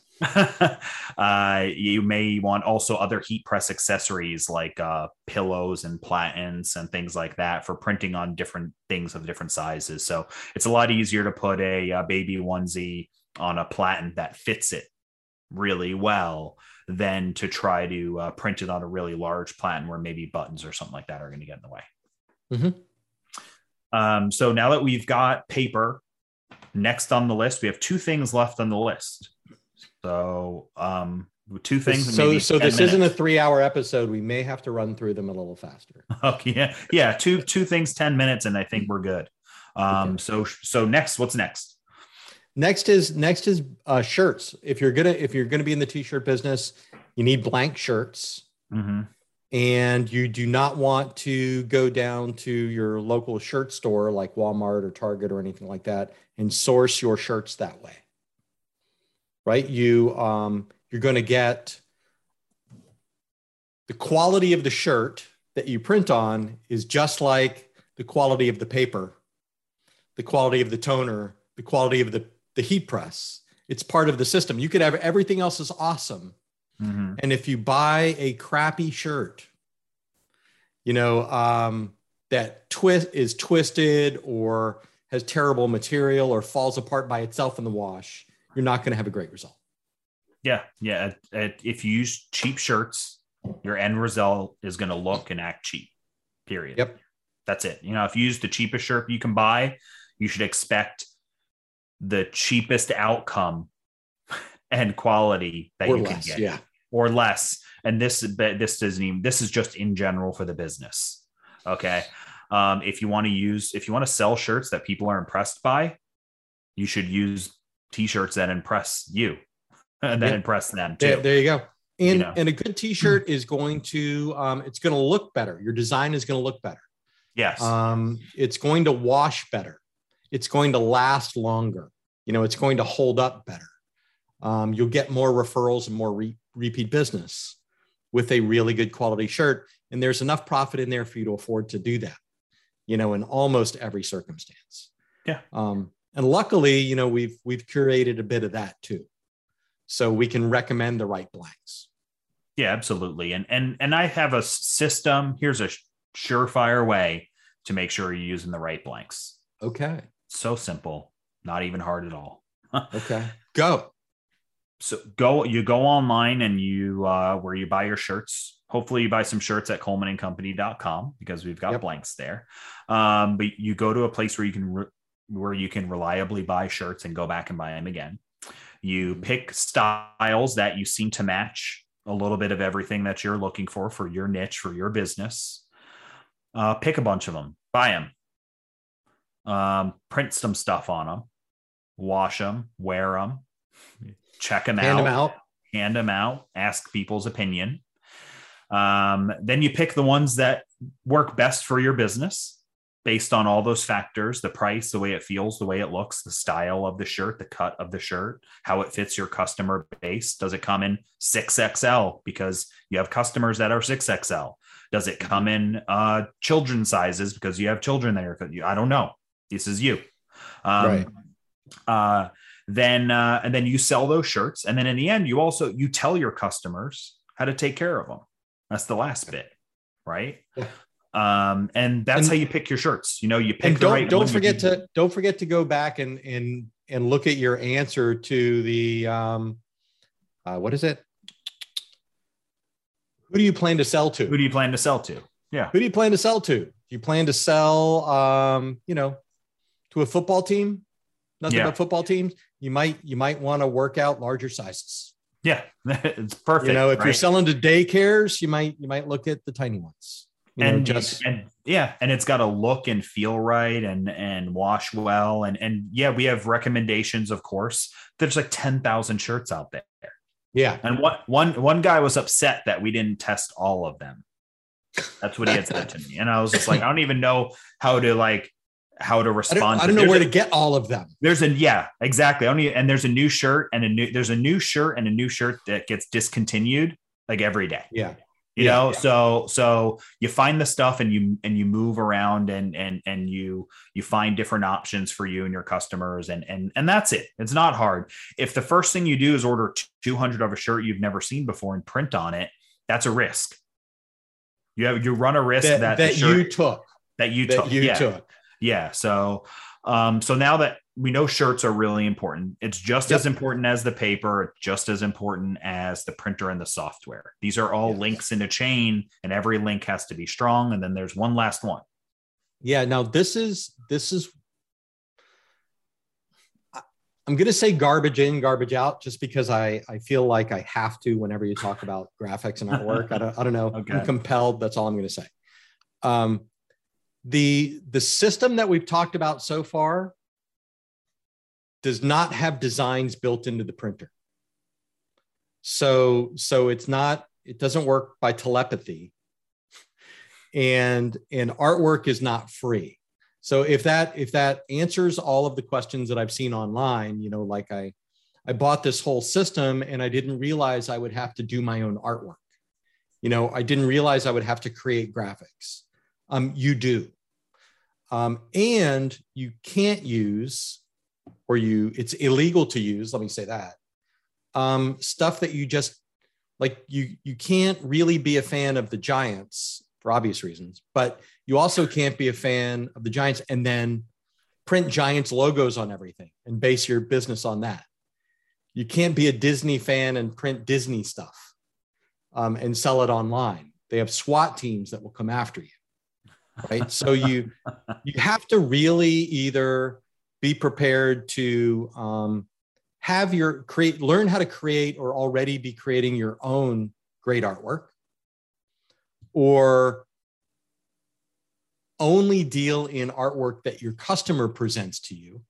uh, you may want also other heat press accessories like uh, pillows and platens and things like that for printing on different things of different sizes. So it's a lot easier to put a, a baby onesie on a platen that fits it really well than to try to uh, print it on a really large platen where maybe buttons or something like that are going to get in the way. Mm-hmm. Um, so now that we've got paper, next on the list, we have two things left on the list. So um, two things. So, so this minutes. isn't a three-hour episode. We may have to run through them a little faster. Okay, yeah, yeah. Two two things, ten minutes, and I think we're good. Um, okay. So so next, what's next? Next is next is uh, shirts. If you're gonna if you're gonna be in the t-shirt business, you need blank shirts, mm-hmm. and you do not want to go down to your local shirt store like Walmart or Target or anything like that and source your shirts that way. Right? You um, you're going to get the quality of the shirt that you print on is just like the quality of the paper, the quality of the toner, the quality of the, the heat press. It's part of the system. You could have everything else is awesome. Mm-hmm. And if you buy a crappy shirt, you know, um, that twist is twisted or has terrible material or falls apart by itself in the wash, you're not going to have a great result. Yeah. Yeah. If you use cheap shirts, your end result is going to look and act cheap, period. Yep. That's it. You know, if you use the cheapest shirt you can buy, you should expect the cheapest outcome and quality that or you less, can get, yeah, or less. And this, this doesn't even, this is just in general for the business. Okay. Um, if you want to use, if you want to sell shirts that people are impressed by, you should use t-shirts that impress you and then yeah. impress them too. There, there you go. And, you know? and a good t-shirt is going to, um, it's going to look better. Your design is going to look better. Yes. Um, it's going to wash better. It's going to last longer. You know, it's going to hold up better. Um, you'll get more referrals and more re- repeat business with a really good quality shirt. And there's enough profit in there for you to afford to do that, you know, in almost every circumstance. Yeah. Um, and luckily, you know, we've, we've curated a bit of that too. So we can recommend the right blanks. Yeah, absolutely. And, and, and I have a system. Here's a surefire way to make sure you're using the right blanks. Okay. So simple, not even hard at all. Okay. Go. So go, you go online and you, uh, where you buy your shirts. Hopefully you buy some shirts at coleman and company dot com because we've got yep. blanks there. Um, but you go to a place where you can, re- where you can reliably buy shirts and go back and buy them again. You pick styles that you seem to match a little bit of everything that you're looking for, for your niche, for your business. Uh, pick a bunch of them, buy them, um, print some stuff on them, wash them, wear them, check them hand out, them out, hand them out, ask people's opinion. Um, then you pick the ones that work best for your business based on all those factors, the price, the way it feels, the way it looks, the style of the shirt, the cut of the shirt, how it fits your customer base. Does it come in six X L because you have customers that are six X L? Does it come in uh, children sizes because you have children there? I don't know. This is you. Um, right. Uh, then, uh, and then you sell those shirts. And then in the end, you also, you tell your customers how to take care of them. That's the last bit. Right. Yeah. Um, and that's and, how you pick your shirts. You know, you pick and the don't, right don't forget to, don't forget to go back and, and, and look at your answer to the, um, uh, what is it? Who do you plan to sell to? Who do you plan to sell to? Yeah. Who do you plan to sell to? Do you plan to sell, um, you know, to a football team? Nothing yeah. but football teams. You might, you might want to work out larger sizes. Yeah. It's perfect. You know, if right? you're selling to daycares, you might, you might look at the tiny ones. You and know, just and yeah, and it's got to look and feel right and and wash well. And and yeah, we have recommendations, of course. There's like ten thousand shirts out there. Yeah. And one one one guy was upset that we didn't test all of them. That's what he had said to me. And I was just like, I don't even know how to like how to respond. I don't, to I don't know there's where a, to get all of them. There's a yeah, exactly. Only and there's a new shirt and a new there's a new shirt and a new shirt that gets discontinued like every day. Yeah. You yeah, know, yeah. so so you find the stuff and you and you move around and and and you you find different options for you and your customers and and and that's it. It's not hard. If the first thing you do is order two hundred of a shirt you've never seen before and print on it, that's a risk. You have you run a risk that, that that shirt, you took that you that took you yeah. took. Yeah. So um so now that we know shirts are really important. It's just yep. as important as the paper, just as important as the printer and the software. These are all yes. links in a chain, and every link has to be strong. And then there's one last one. Yeah. Now this is, this is, I'm going to say garbage in, garbage out, just because I, I feel like I have to, whenever you talk about graphics and artwork, I don't, I don't know. Okay. I'm compelled. That's all I'm going to say. Um, the, the system that we've talked about so far does not have designs built into the printer. So, so it's not, it doesn't work by telepathy, and, and artwork is not free. So if that, if that answers all of the questions that I've seen online, you know, like I, I bought this whole system and I didn't realize I would have to do my own artwork. You know, I didn't realize I would have to create graphics. Um, you do. Um, and you can't use, or you, it's illegal to use, let me say that, um, stuff that you just, like you, you can't really be a fan of the Giants for obvious reasons, but you also can't be a fan of the Giants and then print Giants logos on everything and base your business on that. You can't be a Disney fan and print Disney stuff um, and sell it online. They have SWAT teams that will come after you, right? So you, you have to really either be prepared to um, have your create, learn how to create or already be creating your own great artwork, or only deal in artwork that your customer presents to you,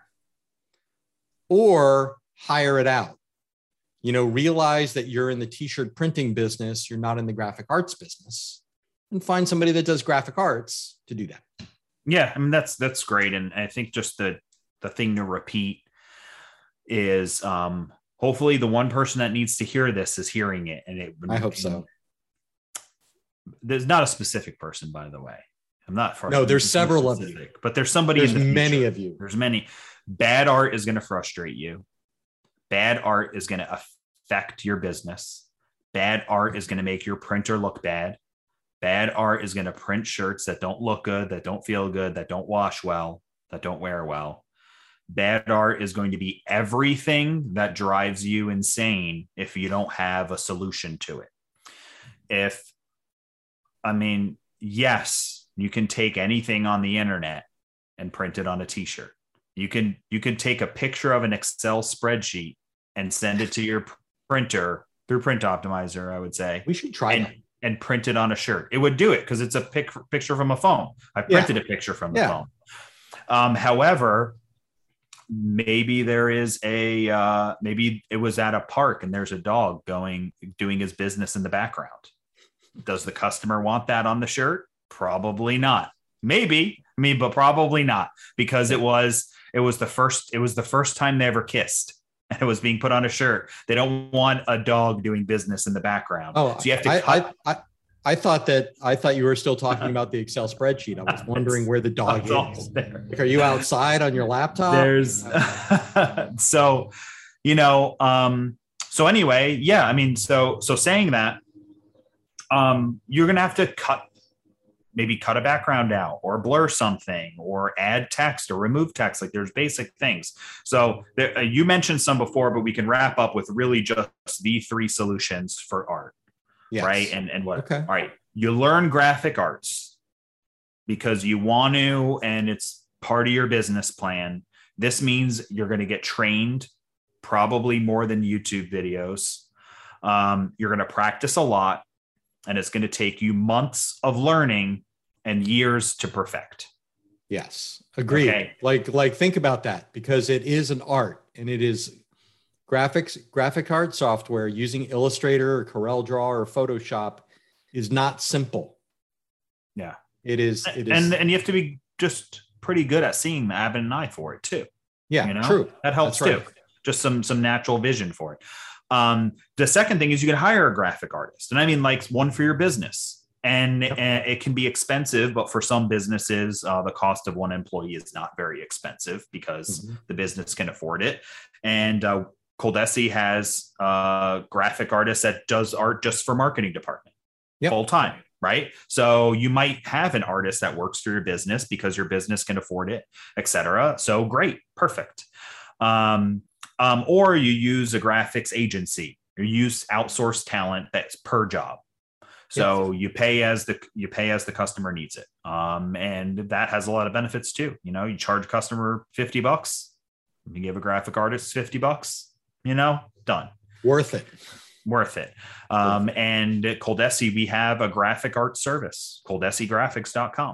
or hire it out. You know, realize that you're in the t-shirt printing business, you're not in the graphic arts business, and find somebody that does graphic arts to do that. Yeah, I mean, that's that's great. And I think just the the thing to repeat is um, hopefully the one person that needs to hear this is hearing it. And it I hope so. There's not a specific person, by the way. I'm not for no, there's several of you, but there's somebody there's in the many future. of you. There's many. Bad art is going to frustrate you. Bad art is going to affect your business. Bad art is going to make your printer look bad. Bad art is going to print shirts that don't look good, that don't feel good, that don't wash well, that don't wear well. Bad art is going to be everything that drives you insane if you don't have a solution to it. If, I mean, yes, you can take anything on the internet and print it on a t-shirt. You can, you can take a picture of an Excel spreadsheet and send it to your printer through Print Optimizer, I would say. We should try and, that. and print it on a shirt. It would do it because it's a pic, picture from a phone. I printed yeah. a picture from the yeah. phone. Um, however, maybe there is a, uh, maybe it was at a park and there's a dog going, doing his business in the background. Does the customer want that on the shirt? Probably not. Maybe, I mean, but probably not, because it was, it was the first, it was the first time they ever kissed. And it was being put on a shirt. They don't want a dog doing business in the background. Oh, so you have to. I, cut. I, I, I thought that I thought you were still talking about the Excel spreadsheet. I was wondering where the dog is. Like, are you outside on your laptop? There's so, you know. Um, so anyway, yeah. I mean, so so saying that, um, you're gonna have to cut. Maybe cut a background out or blur something or add text or remove text. Like there's basic things. So there, uh, you mentioned some before, but we can wrap up with really just the three solutions for art. Yes. Right. And, and what, okay. All right. You learn graphic arts because you want to, and it's part of your business plan. This means you're going to get trained probably more than YouTube videos. Um, you're going to practice a lot. And it's going to take you months of learning and years to perfect. Yes, agreed. Okay. Like, like think about that, because it is an art, and it is graphics, graphic art software using Illustrator or CorelDRAW or Photoshop is not simple. Yeah, it is. It is, and and you have to be just pretty good at seeing the ebb and eye for it too. Yeah, you know? True. That helps That's too. Right. Just some some natural vision for it. Um, the second thing is you can hire a graphic artist, and I mean like one for your business, and, yep. and it can be expensive, but for some businesses, uh, the cost of one employee is not very expensive because mm-hmm. the business can afford it. And uh, Coldesi has a graphic artist that does art just for marketing department yep. full time. Right. So you might have an artist that works for your business because your business can afford it, et cetera. So great. Perfect. Um, Um, or you use a graphics agency, you use outsourced talent that's per job. So yes. you pay as the you pay as the customer needs it. Um, and that has a lot of benefits too. You know, you charge a customer fifty bucks, you give a graphic artist fifty bucks, you know, done. Worth it. Worth it. Um, Worth it. And at Coldesi, we have a graphic art service, coldesi graphics dot com.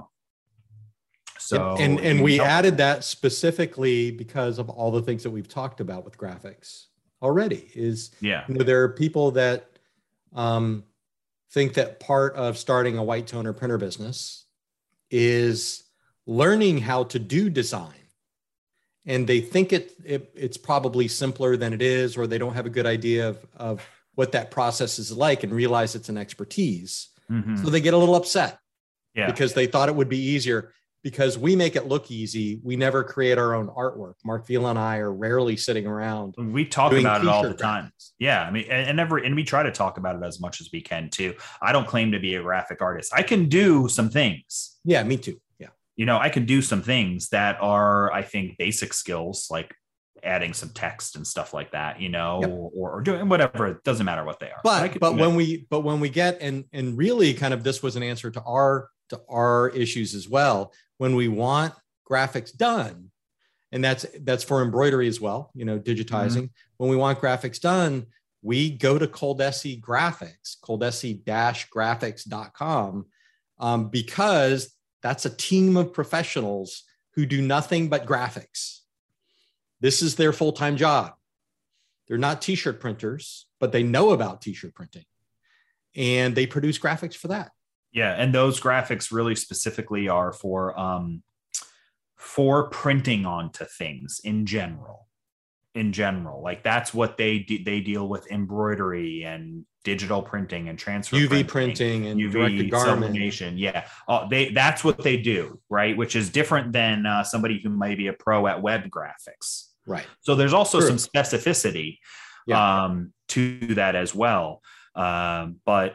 So and and, and we added that specifically because of all the things that we've talked about with graphics already. Is yeah, you know, there are people that um, think that part of starting a white toner printer business is learning how to do design, and they think it, it it's probably simpler than it is, or they don't have a good idea of of what that process is like, and realize it's an expertise. Mm-hmm. So they get a little upset, yeah, because they thought it would be easier. Because we make it look easy, we never create our own artwork. Mark Vila and I are rarely sitting around. We talk about it all the time. Graphics. Yeah, I mean, and, and never, and we try to talk about it as much as we can too. I don't claim to be a graphic artist. I can do some things. Yeah, me too. Yeah, you know, I can do some things that are, I think, basic skills like adding some text and stuff like that. You know, yep. or, or doing whatever. It doesn't matter what they are. But but when we but when we get and and really kind of this was an answer to our to our issues as well. When we want graphics done, and that's that's for embroidery as well, you know, digitizing. Mm-hmm. When we want graphics done, we go to Coldesi Graphics, coldesi dash graphics dot com, um, because that's a team of professionals who do nothing but graphics. This is their full-time job. They're not t-shirt printers, but they know about t-shirt printing, and they produce graphics for that. Yeah, and those graphics really specifically are for um, for printing onto things in general. In general, like that's what they de- they deal with embroidery and digital printing and transfer U V printing, printing and U V directed garment. Sublimation. Yeah, uh, they that's what they do, right? Which is different than uh, somebody who might be a pro at web graphics. Right. So there's also True. some specificity yeah. um, to that as well. Um, but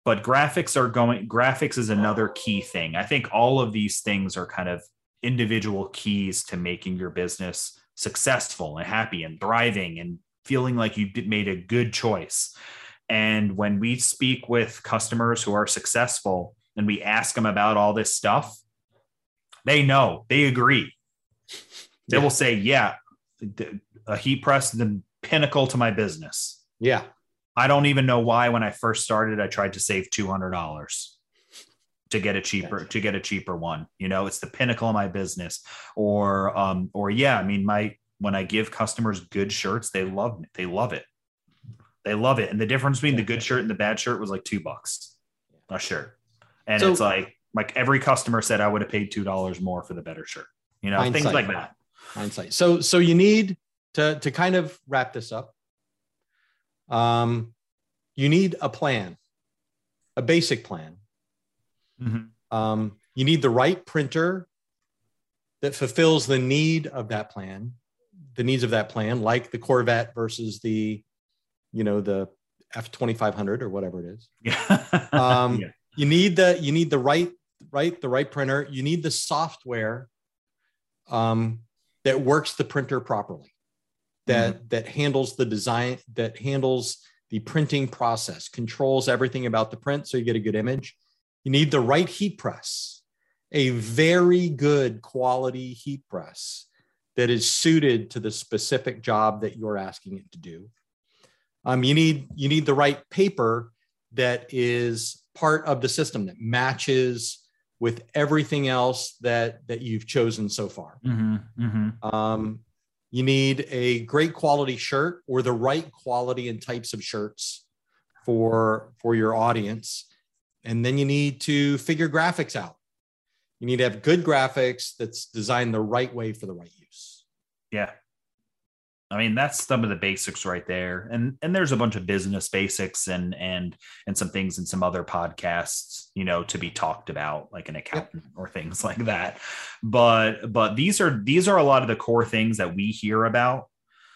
but graphics are going, graphics is another key thing. I think all of these things are kind of individual keys to making your business successful and happy and thriving and feeling like you did made a good choice. And when we speak with customers who are successful and we ask them about all this stuff, they know, they agree. They yeah. will say, yeah, a heat press is the pinnacle to my business. Yeah. I don't even know why, when I first started, I tried to save two hundred dollars to get a cheaper, yes. to get a cheaper one. You know, it's the pinnacle of my business. Or, um, or yeah, I mean, my, when I give customers good shirts, they love it. They love it. They love it. And the difference between the good shirt and the bad shirt was like two bucks a shirt. And so, it's like, like every customer said I would have paid two dollars more for the better shirt, you know, hindsight. Things like that. Hindsight. So, so you need to, to kind of wrap this up. Um, you need a plan, a basic plan. Mm-hmm. Um, you need the right printer that fulfills the need of that plan, the needs of that plan, like the Corvette versus the, you know, the F twenty-five hundred or whatever it is. Yeah. um, yeah. You need the, you need the right, right, the right printer. You need the software um, that works the printer properly, that, mm-hmm. that handles the design, that handles the printing process, controls everything about the print so you get a good image. You need the right heat press, a very good quality heat press that is suited to the specific job that you're asking it to do. Um, you need, you need the right paper that is part of the system that matches with everything else that, that you've chosen so far. Mm-hmm, mm-hmm. Um, you need a great quality shirt or the right quality and types of shirts for, for your audience. And then you need to figure graphics out. You need to have good graphics that's designed the right way for the right use. Yeah. I mean, that's some of the basics right there. And and there's a bunch of business basics and and and some things in some other podcasts, you know, to be talked about, like an accountant or things like that. But but these are these are a lot of the core things that we hear about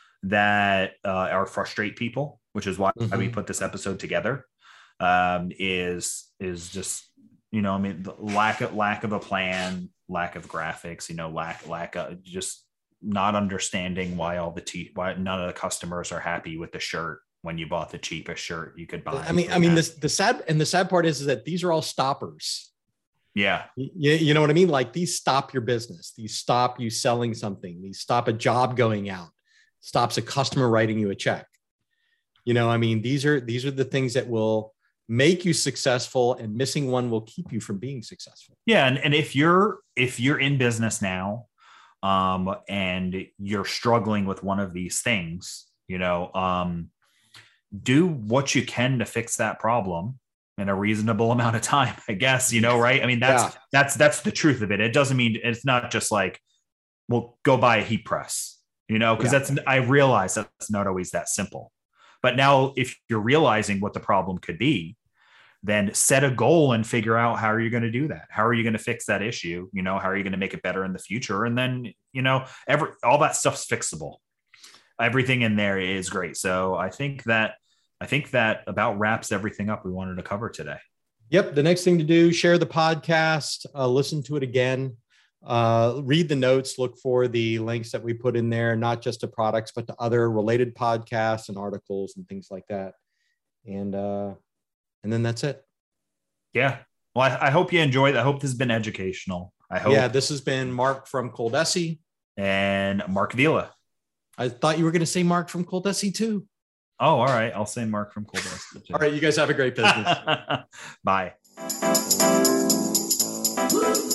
that uh, are frustrate people, which is why mm-hmm. we put this episode together. Um, is is just, you know, I mean, the lack of lack of a plan, lack of graphics, you know, lack lack of just not understanding why all the te- why none of the customers are happy with the shirt when you bought the cheapest shirt you could buy. I mean, I mean, this the sad and the sad part is, is that these are all stoppers. Yeah. You, you know what I mean? Like, these stop your business. These stop you selling something. These stop a job going out. Stops a customer writing you a check. You know, I mean, these are these are the things that will make you successful, and missing one will keep you from being successful. Yeah. And, and if you're if you're in business now, um, and you're struggling with one of these things, you know, um, do what you can to fix that problem in a reasonable amount of time, I guess, you know, right? I mean, that's, yeah. that's, that's the truth of it. It doesn't mean it's not just like, well, go buy a heat press, you know, cause yeah. that's, I realize that's not always that simple, but now if you're realizing what the problem could be, then set a goal and figure out how are you going to do that? How are you going to fix that issue? You know, how are you going to make it better in the future? And then, you know, every, all that stuff's fixable. Everything in there is great. So I think that, I think that about wraps everything up we wanted to cover today. Yep. The next thing to do, share the podcast, uh, listen to it again, uh, read the notes, look for the links that we put in there, not just to products, but to other related podcasts and articles and things like that. And, uh, And then that's it. Yeah. Well, I, I hope you enjoyed it. I hope this has been educational. I hope. Yeah, this has been Mark from Coldesi. And Mark Vila. I thought you were going to say Mark from Coldesi too. Oh, all right. I'll say Mark from Coldesi too. All right. You guys have a great business. Bye.